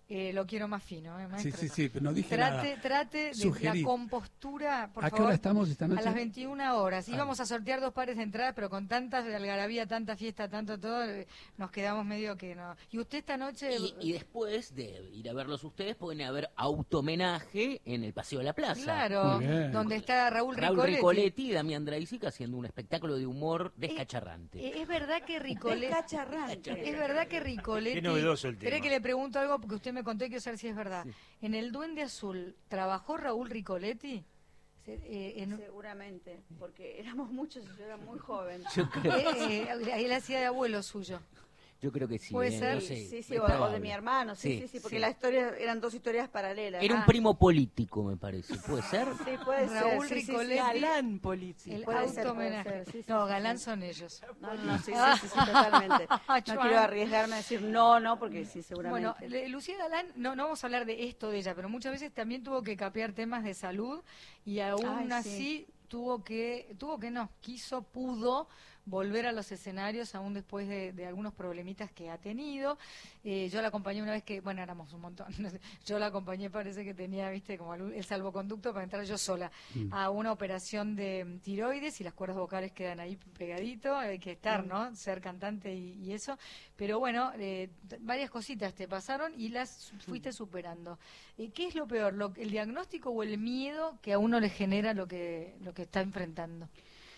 Eh, lo quiero más fino, ¿eh, maestro? Sí, sí, sí, pero no dije trate, nada. Trate de Sugerí. la compostura, por ¿A qué favor. hora estamos esta noche? A las veintiuna horas. Ah. Íbamos a sortear dos pares de entradas, pero con tanta algarabía, tanta fiesta, tanto todo, eh, nos quedamos medio que no. ¿Y usted esta noche? Y, y después de ir a verlos ustedes, pueden haber auto-homenaje en el Paseo de la Plaza. Claro, donde está Raúl Ricoletti. Raúl Ricoletti y Damián Draisica haciendo un espectáculo de humor descacharrante. Eh, Es verdad que Ricoletti... Descacharrante. Es verdad que Ricoletti... Qué novedoso el Espere tema. que le pregunto algo porque usted me contó y quiero saber si es verdad. En El Duende Azul, ¿trabajó Raúl Ricoletti? Se- eh, en- Seguramente, porque éramos muchos y yo era muy joven. Yo creo, Eh, eh, él hacía de abuelo suyo. yo creo que sí. Puede eh, ser. no sé, Sí, sí, es o, o de probable. mi hermano, sí, sí, sí, porque sí. las historias eran dos historias paralelas. Era un Ah, primo político, me parece. ¿Puede ser? Sí, puede Raúl ser. sí, sí, sí, Ricoletti. Galán político. El Puede ser, puede auto-homenaje. ser, sí, sí, No, sí, galán sí. son ellos. No, no, no, sí, sí, sí, sí, totalmente. No Chuan. quiero arriesgarme a decir no, no, porque sí, seguramente. Bueno, le- Lucía Galán, no, no vamos a hablar de esto de ella, pero muchas veces también tuvo que capear temas de salud y aún Ay, así sí. tuvo que, tuvo que no, quiso, pudo volver a los escenarios aún después de, de algunos problemitas que ha tenido. Eh, yo la acompañé una vez que, bueno, éramos un montón, yo la acompañé, parece que tenía, viste, como el, el salvoconducto para entrar yo sola Mm. a una operación de mm, tiroides y las cuerdas vocales quedan ahí pegadito, hay que estar, ¿no? Ser cantante y, y eso. Pero bueno, eh, t- varias cositas te pasaron y las fuiste superando. Eh, ¿Qué es lo peor, lo, el diagnóstico o el miedo que a uno le genera lo que, lo que está enfrentando?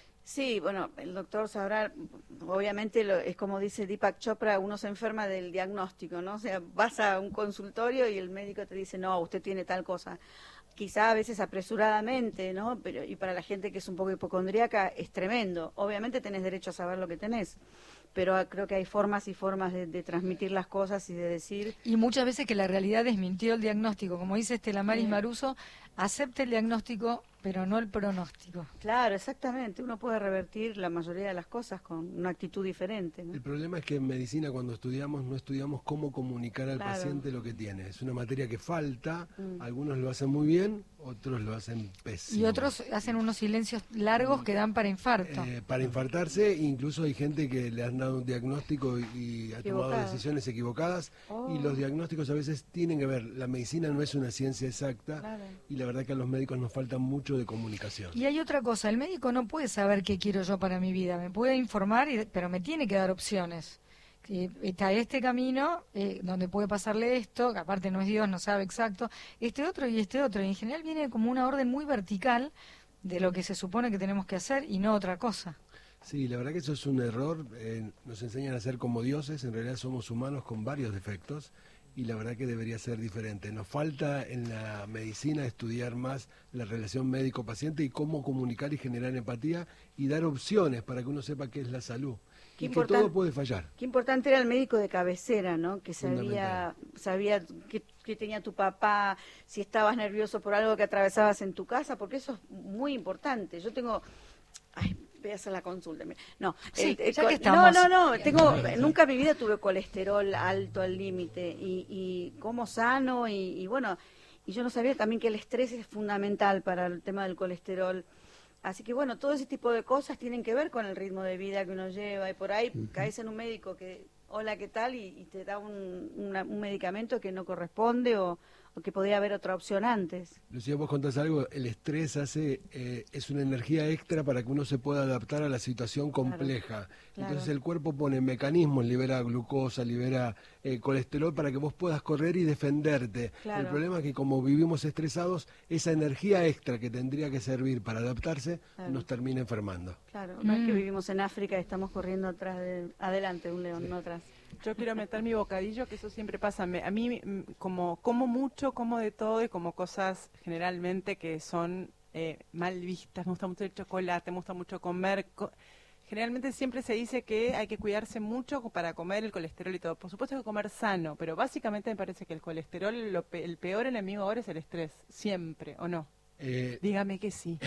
Sí, bueno, el doctor sabrá, obviamente lo- es como dice Deepak Chopra, uno se enferma del diagnóstico, ¿no? O sea, vas a un consultorio y el médico te dice, no, usted tiene tal cosa. Quizá a veces apresuradamente, ¿no? Pero y para la gente que es un poco hipocondríaca es tremendo. Obviamente tenés derecho a saber lo que tenés, pero ah, creo que hay formas y formas de, de transmitir las cosas y de decir... Y muchas veces que la realidad desmintió el diagnóstico. Como dice Estela Maris Sí. Maruso, acepte el diagnóstico, pero no el pronóstico. Claro, exactamente. Uno puede revertir la mayoría de las cosas con una actitud diferente, ¿no? El problema es que en medicina cuando estudiamos no estudiamos cómo comunicar al Claro. paciente lo que tiene. Es una materia que falta, Mm. algunos lo hacen muy bien, otros lo hacen pésimo. Y otros hacen unos silencios largos que dan para infarto. Eh, para infartarse, incluso hay gente que le han dado un diagnóstico y, y ha tomado Equivocado. decisiones equivocadas Oh. y los diagnósticos a veces tienen que ver, la medicina no es una ciencia exacta Claro. y la verdad que a los médicos nos falta mucho de comunicación. Y hay otra cosa, el médico no puede saber qué quiero yo para mi vida, me puede informar, y- pero me tiene que dar opciones. Que está este camino eh, donde puede pasarle esto, que aparte no es Dios, no sabe exacto, este otro y este otro. Y en general viene como una orden muy vertical de lo que se supone que tenemos que hacer y no otra cosa. Sí, la verdad que eso es un error. eh, nos enseñan a ser como dioses, en realidad somos humanos con varios defectos y la verdad que debería ser diferente. Nos falta en la medicina estudiar más la relación médico-paciente y cómo comunicar y generar empatía y dar opciones para que uno sepa qué es la salud. Qué y que importan- todo puede fallar. Qué importante era el médico de cabecera, ¿no? Que sabía, Fundamental. sabía qué, qué tenía tu papá, si estabas nervioso por algo que atravesabas en tu casa, porque eso es muy importante. Yo tengo... Ay, voy a hacer la consulta. mira. No, Sí, el- el ya co- que estamos. no, no, no. Tengo, nunca en mi vida tuve colesterol alto al límite y, y como sano y, y bueno, y yo no sabía también que el estrés es fundamental para el tema del colesterol. Así que bueno, todo ese tipo de cosas tienen que ver con el ritmo de vida que uno lleva y por ahí caes en un médico que, hola, ¿qué tal? Y, y te da un, una- un medicamento que no corresponde o, o que podría haber otra opción antes. Lucía, vos contás algo, el estrés hace eh, es una energía extra para que uno se pueda adaptar a la situación compleja. claro. Entonces el cuerpo pone mecanismos, libera glucosa, libera eh, colesterol para que vos puedas correr y defenderte. Claro. El problema es que como vivimos estresados, esa energía extra que tendría que servir para adaptarse Claro. nos termina enfermando. Claro, no es que Mm. vivimos en África y estamos corriendo atrás de, adelante de un león, no atrás. Yo quiero meter mi bocadillo, que eso siempre pasa. Me- a mí, mm, como como mucho, como de todo y como cosas generalmente que son eh, mal vistas. Me gusta mucho el chocolate, me gusta mucho comer. co- Generalmente siempre se dice que hay que cuidarse mucho para comer el colesterol y todo. Por supuesto hay que comer sano, pero básicamente me parece que el colesterol, lo pe- el peor enemigo ahora es el estrés. Siempre, ¿o no? Eh, Dígame que sí.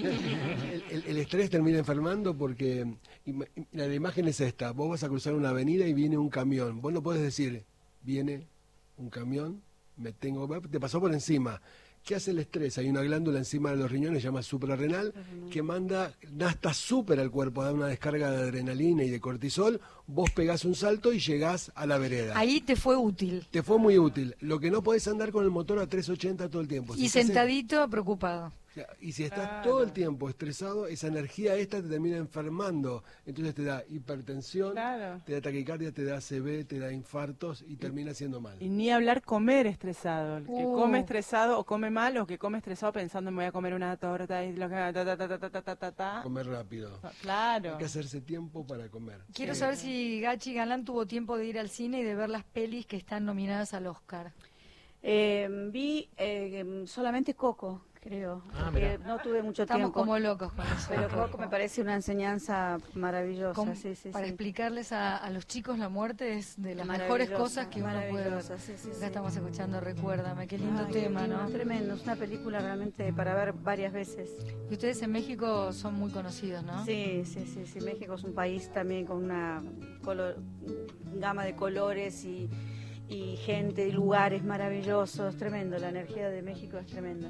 el, el- el estrés termina enfermando porque ima- mira, la imagen es esta, vos vas a cruzar una avenida y viene un camión, vos no podés decir, viene un camión, me tengo, te pasó por encima. ¿Qué hace el estrés? Hay una glándula encima de los riñones, se llama suprarrenal, que manda nafta súper al cuerpo, da una descarga de adrenalina y de cortisol. Vos pegás un salto y llegás a la vereda. Ahí te fue útil. Te fue muy útil. Lo que no podés andar con el motor a trescientos ochenta todo el tiempo. Y Si estás en- sentadito, preocupado. Y si estás Claro. todo el tiempo estresado, esa energía esta te termina enfermando. Entonces te da hipertensión, Claro. te da taquicardia, te da A C V, te da infartos y termina siendo mal. Y ni hablar comer estresado. El que Uh. come estresado o come mal o que come estresado pensando me voy a comer una torta y lo que ta, ta, ta, ta, ta, ta, ta, ta. Comer rápido. Claro. Hay que hacerse tiempo para comer. Quiero Sí. saber si Gachi Galán tuvo tiempo de ir al cine y de ver las pelis que están nominadas al Oscar. Eh, vi eh, solamente Coco, creo. Ah, porque no tuve mucho Estamos tiempo. como locos con eso. Pero Coco me parece una enseñanza maravillosa. Como sí, sí, para sí. explicarles a, a los chicos la muerte es de las Maravillosa, mejores cosas que uno puede ver. maravillosa, sí, sí, Acá sí. estamos escuchando Recuérdame, qué lindo Ay, tema, qué ¿no? lindo, tremendo, es una película realmente para ver varias veces. Y ustedes en México son muy conocidos, ¿no? Sí, sí, sí, sí. México es un país también con una color- gama de colores y, y gente y lugares maravillosos. Tremendo, la energía de México es tremenda.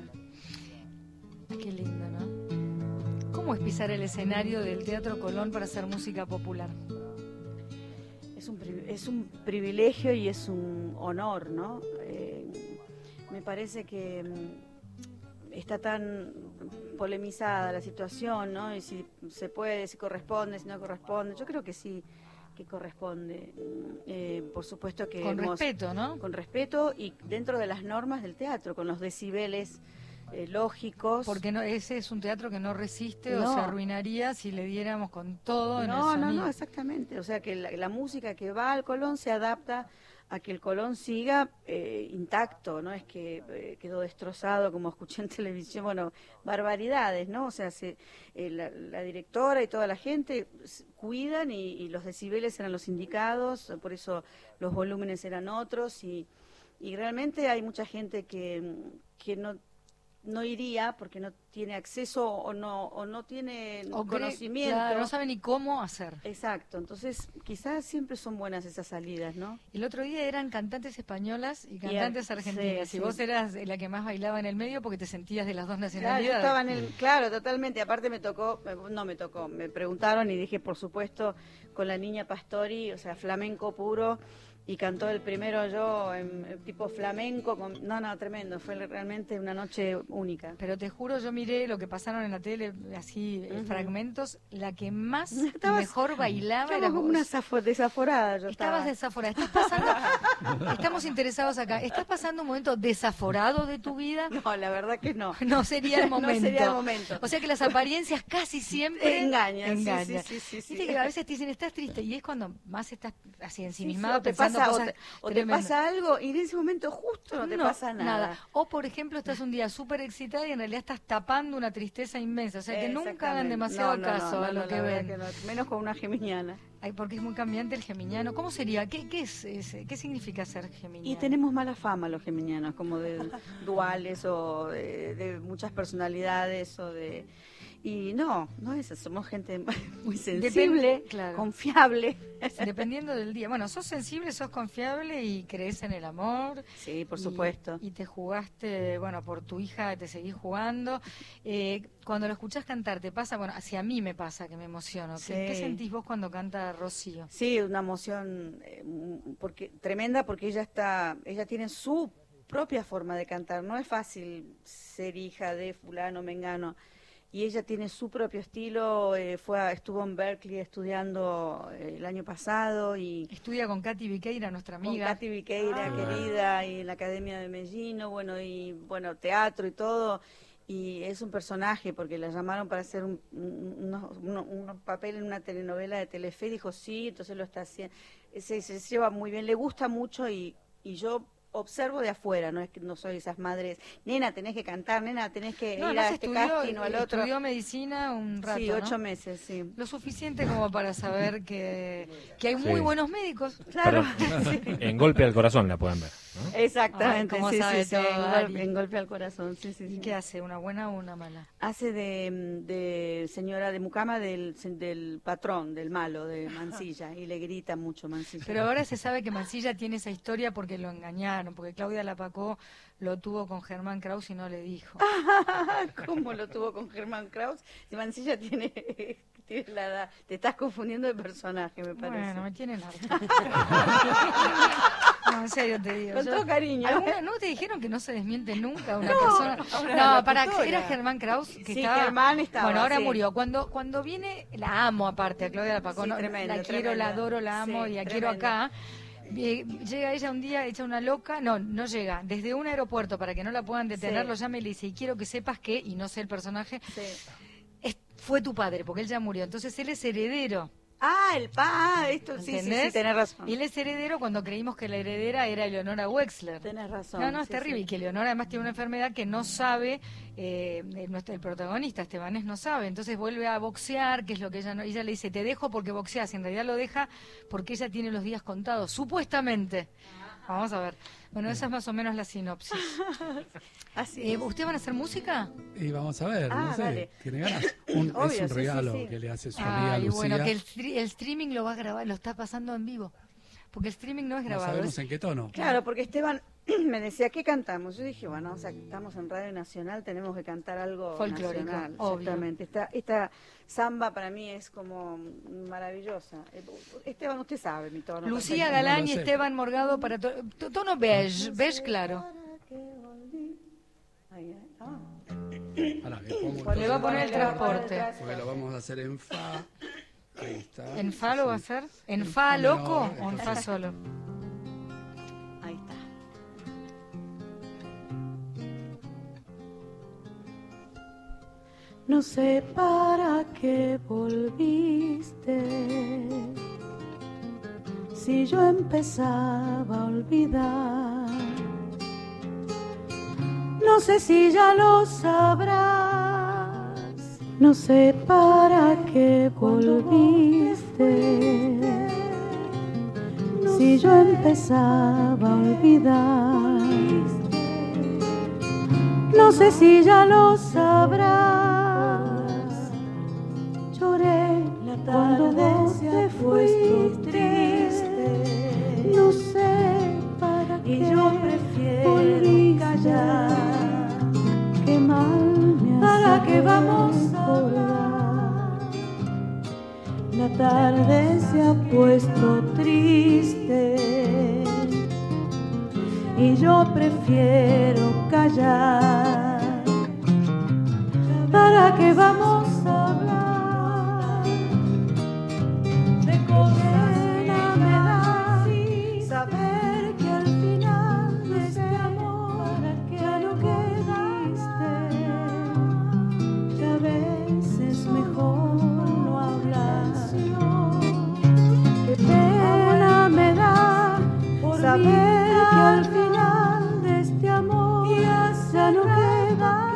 Qué lindo, ¿no? ¿Cómo es pisar el escenario del Teatro Colón para hacer música popular? Es un, pri- es un privilegio y es un honor, ¿no? Eh, me parece que mm, está tan polemizada la situación, ¿no? Y si se puede, si corresponde, si no corresponde. Yo creo que sí, que corresponde. Eh, por supuesto que Con hemos- respeto, ¿no? con respeto y dentro de las normas del teatro, con los decibeles eh, lógicos. Porque no, ese es un teatro que no resiste o No. se arruinaría si le diéramos con todo en el No, no, sonido. no, exactamente. O sea que la, la música que va al Colón se adapta a que el Colón siga eh, intacto, no es que eh, quedó destrozado como escuché en televisión, bueno, barbaridades, ¿no? O sea, se, eh, la, la directora y toda la gente s- cuidan y, y los decibeles eran los indicados, por eso los volúmenes eran otros y, y realmente hay mucha gente que, que no no iría porque no tiene acceso o no o no tiene O cree- conocimiento. claro, no sabe ni cómo hacer. Exacto, entonces quizás siempre son buenas esas salidas, ¿no? El otro día eran cantantes españolas y Y, cantantes sí, argentinas. sí. Y vos eras la que más bailaba en el medio porque te sentías de las dos Claro, yo nacionalidades. estaba en el, claro, totalmente. Aparte me tocó, no me tocó, me preguntaron y dije, por supuesto, con la niña Pastori, o sea, flamenco puro. Y cantó el primero yo en, en tipo flamenco. Con, no, no, tremendo. Fue realmente una noche única. Pero te juro, yo miré lo que pasaron en la tele, así, eh, Ujú. fragmentos. La que más y Estabas- mejor bailaba Estaba era como vos. una zafo- desaforada. Yo Estabas estaba. desaforada. Estás pasando, estamos interesados acá. ¿Estás pasando un momento desaforado de tu vida? No, la verdad que no. No sería el No momento. sería el momento. O sea que las apariencias casi siempre Engañan, sí, engañan. sí, sí, sí, sí. Viste que a veces te dicen, estás triste, y es cuando más estás así Sí, sí, ensimismado o te pensando pasa, o cosas te, o te tremendas. pasa algo y en ese momento justo no te pasa nada. O, por ejemplo, estás un día súper excitada y en realidad estás tapando una tristeza inmensa. O sea, que nunca hagan Exactamente. demasiado No, no, no, caso no, a lo no, que la verdad ven. que no, menos con una geminiana. Ay, porque es muy cambiante el geminiano. ¿Cómo sería? ¿Qué, qué es ese? ¿Qué significa ser geminiano? Y tenemos mala fama los geminianos, como de duales o de, de muchas personalidades o de... Y no, no es eso, somos gente muy sensible, Depende- claro. confiable. Dependiendo del día. Bueno, sos sensible, sos confiable y crees en el amor. Sí, por Y- supuesto. Y, te jugaste, bueno, por tu hija te seguís jugando. Eh, cuando lo escuchás cantar, ¿te pasa? Bueno, hacia mí me pasa que me emociono. Sí. ¿Qué, qué sentís vos cuando canta Rocío? Sí, una emoción eh, porque tremenda porque ella está, ella tiene su propia forma de cantar. No es fácil ser hija de fulano, mengano. Y ella tiene su propio estilo, eh, fue a- estuvo en Berkeley estudiando eh, el año pasado y Estudia con Katy Viqueira, nuestra con amiga. Katy Viqueira, Ah. querida, y en la Academia de Mellino, bueno, y bueno, teatro y todo. Y es un personaje porque la llamaron para hacer un, un, unos- uno- un papel en una telenovela de Telefe, dijo sí, entonces lo está haciendo. Se, se lleva muy bien, le gusta mucho y, y yo observo de afuera, no es que no soy esas madres, nena, tenés que cantar, nena, tenés que No, ir a además este estudió, casting o al otro. estudió medicina un rato, Sí, ¿no? ocho meses, sí. Lo suficiente como para saber que, que hay muy Sí. buenos médicos. Claro. Perdón. En Golpe al Corazón la pueden ver. ¿no? Exactamente, Ay, ¿cómo sí, sabe sí, sí, todo, en, Ari? gol- en Golpe al Corazón, sí, sí, ¿Y sí. qué hace? ¿Una buena o una mala? Hace de, de señora de Mucama del, del patrón, del malo, de Mansilla, y le grita mucho Mansilla. Pero ahora se sabe que Mansilla tiene esa historia porque lo engañaron, porque Claudia Lapacó lo tuvo con Germán Kraus y no le dijo. ¿Cómo lo tuvo con Germán Kraus? Si Mansilla tiene, tiene la edad. Te estás confundiendo de personaje, me parece. Bueno, me tienen harta. No, en serio te digo. Con Yo- todo cariño. ¿Alguna- ¿No te dijeron que no se desmiente nunca una No, persona? ahora la No, para locutora. era Germán Kraus que Sí, estaba. Germán estaba, Bueno, ahora sí. murió. Cuando cuando viene, la amo aparte, a Claudia Lapacó. Sí, no, tremenda, la quiero, tremenda. la adoro, la amo Sí, y la quiero tremenda. acá. Eh, llega ella un día, echa una loca, no, no llega, desde un aeropuerto para que no la puedan detener, Sí. lo llama y le dice, y quiero que sepas que, y no sé el personaje, Sí. es- fue tu padre, porque él ya murió, entonces él es heredero. Ah, el pa, esto sí, sí, ¿Entendés? sí, tenés razón. Y él es heredero cuando creímos que la heredera era Eleonora Wexler. Tenés razón. No, no, es sí, terrible. sí. Y que Leonora además tiene una enfermedad que no sabe, eh, el, nuestro- el protagonista, Estebanés, no sabe. Entonces vuelve a boxear, que es lo que ella no. Ella le dice, te dejo porque boxeas. Y en realidad lo deja porque ella tiene los días contados, supuestamente. Vamos a ver. Bueno, esa es más o menos la sinopsis. Así Eh, es. ¿Ustedes van a hacer música? Y vamos a ver, Ah, no sé, dale. ¿tiene ganas? Un- es Obvio, un sí, sí, regalo sí. que le hace su amiga Ay, Lucía. bueno, que el, stri- el streaming lo va a grabar, lo está pasando en vivo. Porque el streaming no es No grabado. sabemos es- en qué tono. Claro, porque Esteban me decía, ¿qué cantamos? Yo dije, bueno, o sea, estamos en Radio Nacional, tenemos que cantar algo Folclórico, nacional. obvio. Exactamente. Esta, esta samba para mí es como maravillosa. Eh, Esteban, usted sabe mi tono. Lucía perfecto. Galán No lo y sé. Esteban Morgado para to- to- tono beige, beige claro. Ahí, ahí. Ah. Pará, le pongo Pues Le va a poner el entonces- transporte. Porque lo vamos a hacer en fa. Ahí está. ¿En fa lo va a Sí. hacer? ¿En fa En fa loco menor, o en fa solo? Ahí está. No sé para qué volviste, si yo empezaba a olvidar. No sé si ya lo sabrás, no sé para qué volviste, si yo empezaba a olvidar. No sé si ya lo sabrás. Lloré cuando vos te fuiste triste. No sé para qué, y yo prefiero callar. Qué mal me hace. ¿Para qué vamos a hablar? La tarde se ha puesto triste y yo prefiero callar. ¿Para qué vamos a hablar? De pena me da saber que al final de este amor ya no quedaste. Que a veces mejor no hablar. Qué pena me da saber que al final de este amor ya no queda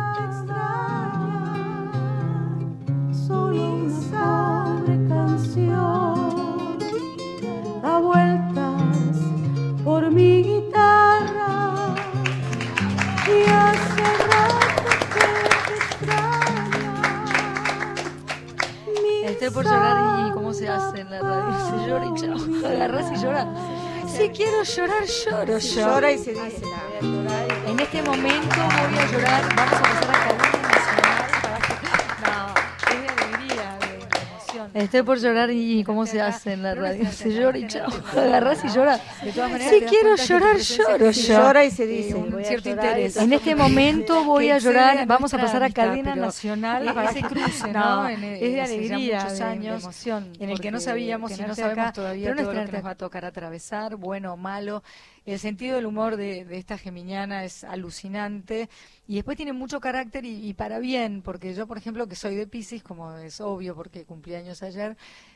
solo una pobre canción da vueltas por mi guitarra y hace rato que te extraña. Estoy por llorar y cómo se hace en la radio. Se llora y chao. Agarrás y lloras. Si quiero llorar, lloro Si yo. llora y se dice, En este momento voy a llorar. Vamos a pasar a cadena nacional para... No, es de alegría, de, de emoción. Estoy por llorar y cómo se hace en la radio. Se llora y chao. Agarrás y lloras. De todas maneras, Si te das quiero cuenta que tu llorar, presencia lloro si yo. llora y se dice, un voy a cierto llorar y interés. te- En este momento voy que a excede llorar. a Vamos a nuestra pasar a amistad, cadena pero nacional para ese cruce, ¿no? No, En- es de hace ya alegría, muchos de- de años, emoción, en el que no porque sabíamos y no tenerte sabemos acá, todavía pero no todo lo que tenerte nos va a tocar atravesar, bueno o malo. El sentido del humor de, de esta geminiana es alucinante y después tiene mucho carácter y, y para bien, porque yo, por ejemplo, que soy de Piscis, como es obvio porque cumplí años ayer,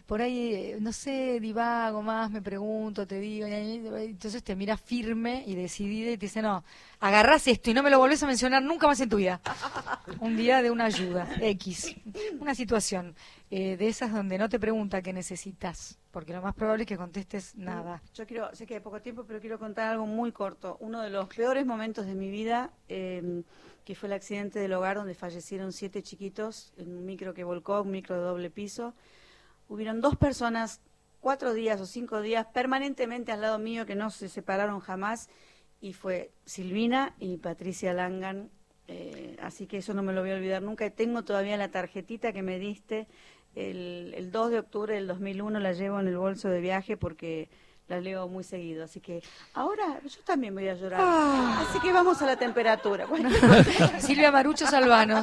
por ahí, eh, no sé, divago más, me pregunto, te digo, y ahí- entonces te mira firme y decidida y te dice, no, agarrás esto y no me lo volvés a mencionar nunca más en tu vida. Un día de una ayuda, X, una situación eh, de esas donde no te pregunta qué necesitas, porque lo más probable es que contestes nada. Yo quiero, sé que hay poco tiempo, pero quiero contar algo muy corto. Uno de los peores momentos de mi vida, eh, que fue el accidente del hogar donde fallecieron siete chiquitos en un micro que volcó, un micro de doble piso. Hubieron dos personas, cuatro días o cinco días, permanentemente al lado mío, que no se separaron jamás, y fue Silvina y Patricia Langan. Eh, así que eso no me lo voy a olvidar nunca. Y tengo todavía la tarjetita que me diste el, el dos de octubre del dos mil uno, la llevo en el bolso de viaje porque la leo muy seguido. Así que ahora yo también voy a llorar. Ah. Así que vamos a la temperatura. Bueno. Silvia Marucho Salvanos.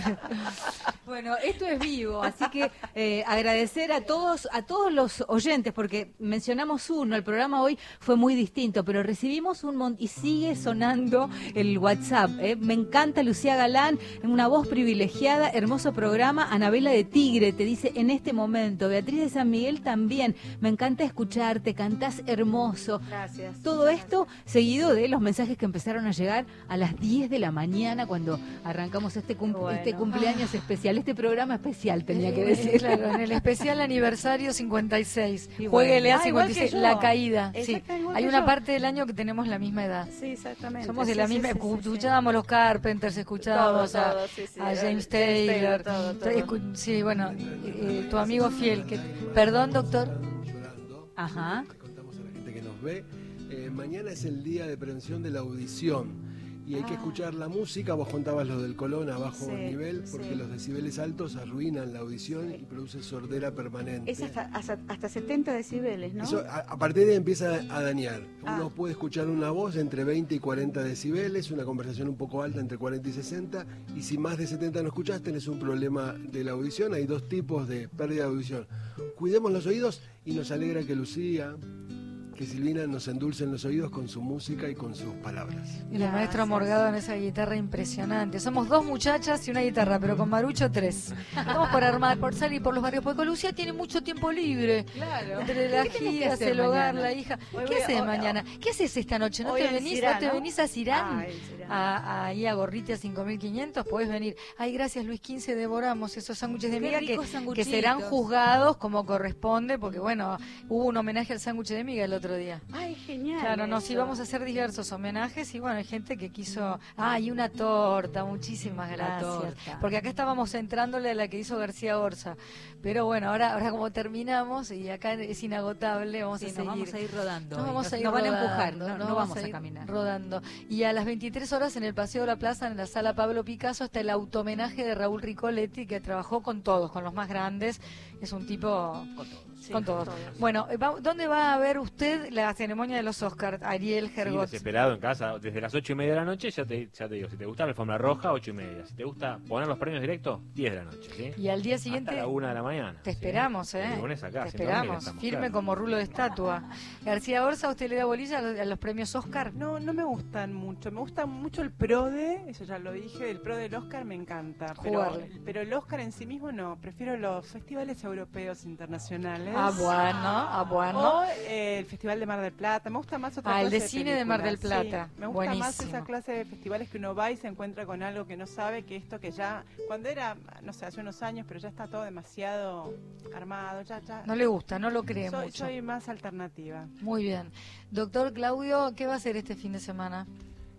Bueno, esto es vivo, así que eh, agradecer a todos, a todos los oyentes, porque mencionamos uno, el programa hoy fue muy distinto, pero recibimos un montón y sigue sonando el WhatsApp. ¿eh? Me encanta Lucía Galán, en una voz privilegiada, hermoso programa. Anabela de Tigre te dice en este momento, Beatriz de San Miguel también, me encanta escucharte, cantás hermoso. Gracias. Todo esto seguido de los mensajes que empezaron a llegar a las diez de la mañana cuando arrancamos este, cum- Bueno. este cumpleaños especial, este programa especial, tenía que Eh, decir. Claro, en el especial aniversario cincuenta y seis. Y bueno. Jueguele a Ah, igual cincuenta y que seis, yo. la caída. Sí. Exacto, igual Hay que una yo. parte del año que tenemos la misma edad. Sí, exactamente. Somos de Sí, la sí, misma, sí, sí, sí. escuchábamos los Carpenters, escuchábamos Todo, a, todo, sí, sí, a era James James Taylor. Taylor, todo, todo. Escu- Sí, bueno, eh, tu amigo fiel. Que, perdón, doctor. Llorando. Ajá. Le contamos a la gente que nos ve. Eh, mañana es el día de prevención de la audición. Y hay que escuchar la música, vos contabas lo del Colón a bajo Sí, nivel, porque sí. los decibeles altos arruinan la audición y produce sordera permanente. Es hasta, hasta, hasta setenta decibeles, ¿no? Eso, a, a partir de ahí empieza a dañar. Uno Ah. puede escuchar una voz entre veinte y cuarenta decibeles, una conversación un poco alta entre cuarenta y sesenta, y si más de setenta no escuchás, tenés un problema de la audición. Hay dos tipos de pérdida de audición. Cuidemos los oídos y nos alegra que Lucía, que Silvina nos endulcen los oídos con su música y con sus palabras. Y el maestro Morgado en esa guitarra impresionante. Somos dos muchachas y una guitarra, pero con Marucho tres. Estamos por armar, por salir por los barrios, porque Lucía tiene mucho tiempo libre. Claro. Entre las ¿Qué tenés que giras, hacer el hogar, mañana? la hija. Hoy ¿Qué voy a- haces hoy- mañana? ¿Qué haces esta noche? ¿No Hoy te en venís, Cirán, ¿no te ¿no? venís a Cirán? Ah, en Cirán. A- ahí a Gorriti a cinco mil quinientos, podés venir. Ay, gracias Luis quince, devoramos esos sándwiches de Qué miga que, ricos que sanguchitos. serán juzgados como corresponde, porque bueno, hubo un homenaje al sándwich de miga el otro día. Ay, genial. Claro, no, sí, eso. vamos a hacer diversos homenajes y bueno, hay gente que quiso... Ah, y una torta, muchísimas La gracias. torta. Porque acá estábamos entrándole a la que hizo García Orza. Pero bueno, ahora ahora como terminamos y acá es inagotable, vamos Sí, a nos seguir. vamos a ir rodando. Nos hoy. vamos Nos- a ir nos van a rodando, empujar, no, nos no vamos a ir caminar. rodando. Y a las veintitrés horas en el Paseo de la Plaza, en la sala Pablo Picasso, está el automenaje de Raúl Ricoletti, que trabajó con todos, con los más grandes. Es un tipo... Sí, con todos. todos. Bueno, eh, va- ¿dónde va a ver usted la ceremonia de los Oscars, Ariel Sí, Gergot? desesperado en casa, desde las ocho y media de la noche, ya te, ya te digo, si te gusta la alfombra roja, ocho y media. Si te gusta poner los premios directos, diez de la noche, ¿sí? Y al día siguiente Hasta la una de la mañana. te ¿sí? esperamos, ¿eh? El lunes acá, te sin dormir esperamos, estamos, firme claro. como rulo de estatua. García Orza, ¿usted le da bolilla a los, a los premios Oscar? No, no me gustan mucho. Me gusta mucho el PRODE, eso ya lo dije, el PRODE del Oscar me encanta. Pero, Jugarle. pero el Oscar en sí mismo no, prefiero los festivales europeos internacionales. Ah, bueno, ah, bueno. O eh, el Festival de Mar del Plata. Me gusta más otra Ah, el clase de cine de Mar del películas, Plata. sí. Me gusta más Buenísimo. esa clase de festivales que uno va y se encuentra con algo que no sabe, que esto que ya, cuando era, no sé, hace unos años, pero ya está todo demasiado armado, ya, ya. No le gusta, no lo cree soy, mucho. soy más alternativa. Muy bien. Doctor Claudio, ¿qué va a hacer este fin de semana?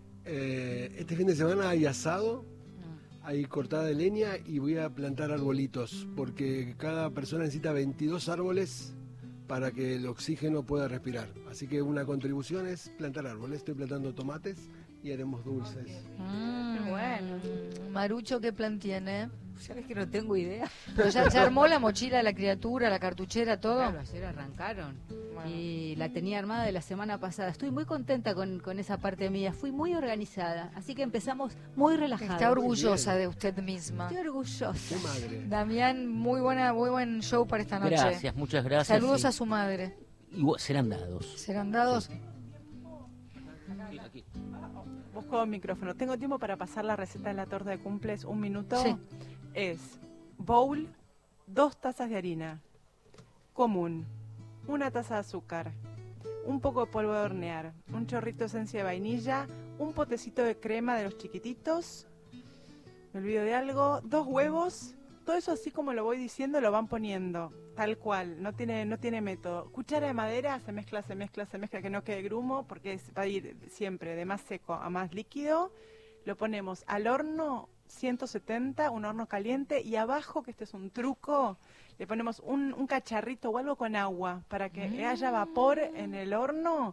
Eh, este fin de semana hay asado, hay cortada de leña y voy a plantar arbolitos, porque cada persona necesita veintidós árboles para que el oxígeno pueda respirar. Así que una contribución es plantar árboles. Estoy plantando tomates y haremos dulces. Mm, Qué bueno. Marucho, ¿qué plan tiene? ¿Sabes que no tengo idea? Pero ya, ya armó la mochila de la criatura, la cartuchera, todo. Claro, ayer arrancaron. Bueno. Y la tenía armada de la semana pasada. Estoy muy contenta con, con esa parte mía. Fui muy organizada. Así que empezamos muy relajados. Está orgullosa de usted misma. Estoy orgullosa. ¡Qué madre! Damián, muy buena, muy buen show para esta noche. Gracias, muchas gracias. Saludos y- a su madre. y serán dados. ¿Serán dados? Sí, aquí. Busco un micrófono. ¿Tengo tiempo para pasar la receta de la torta de cumples? ¿Un minuto? Sí. Es bowl, dos tazas de harina, común, una taza de azúcar, un poco de polvo de hornear, un chorrito de esencia de vainilla, un potecito de crema de los chiquititos, me olvido de algo, dos huevos, todo eso así como lo voy diciendo lo van poniendo, tal cual, no tiene, no tiene método. Cuchara de madera, se mezcla, se mezcla, se mezcla, que no quede grumo, porque es, va a ir siempre de más seco a más líquido. Lo ponemos al horno ciento setenta, un horno caliente, y abajo, que este es un truco, le ponemos un, un cacharrito o algo con agua para que mm. haya vapor en el horno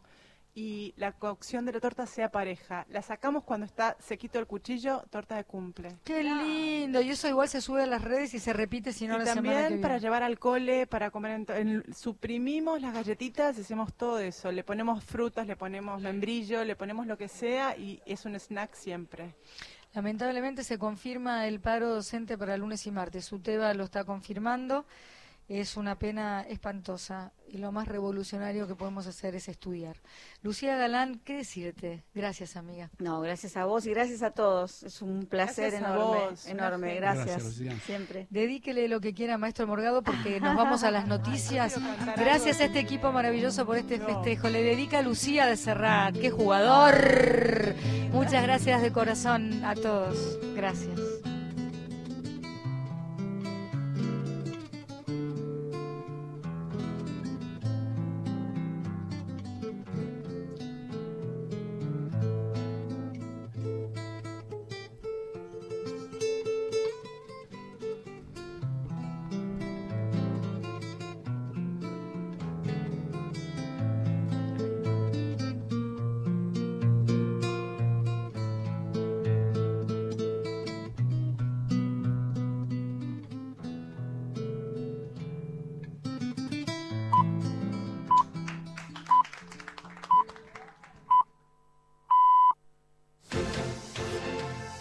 y la cocción de la torta sea pareja. La sacamos cuando está sequito el cuchillo, torta de cumple. ¡Qué lindo! Y eso igual se sube a las redes y se repite si no y la también semana que viene. Para llevar al cole, para comer, en, en, suprimimos las galletitas, hacemos todo eso. Le ponemos frutas, le ponemos membrillo, le ponemos lo que sea y es un snack siempre. Lamentablemente se confirma el paro docente para lunes y martes. UTEBA lo está confirmando. Es una pena espantosa y lo más revolucionario que podemos hacer es estudiar. Lucía Galán, ¿qué decirte? Gracias, amiga. No, gracias a vos y gracias a todos. Es un placer gracias enorme, vos, enorme. Gracias, gracias siempre. Dedíquele lo que quiera, maestro Morgado, porque nos vamos a las noticias. Gracias a este equipo maravilloso por este festejo. Le dedica a Lucía de Serrat. ¡Qué jugador! Muchas gracias de corazón a todos. Gracias.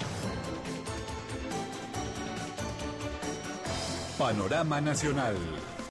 Panorama Nacional.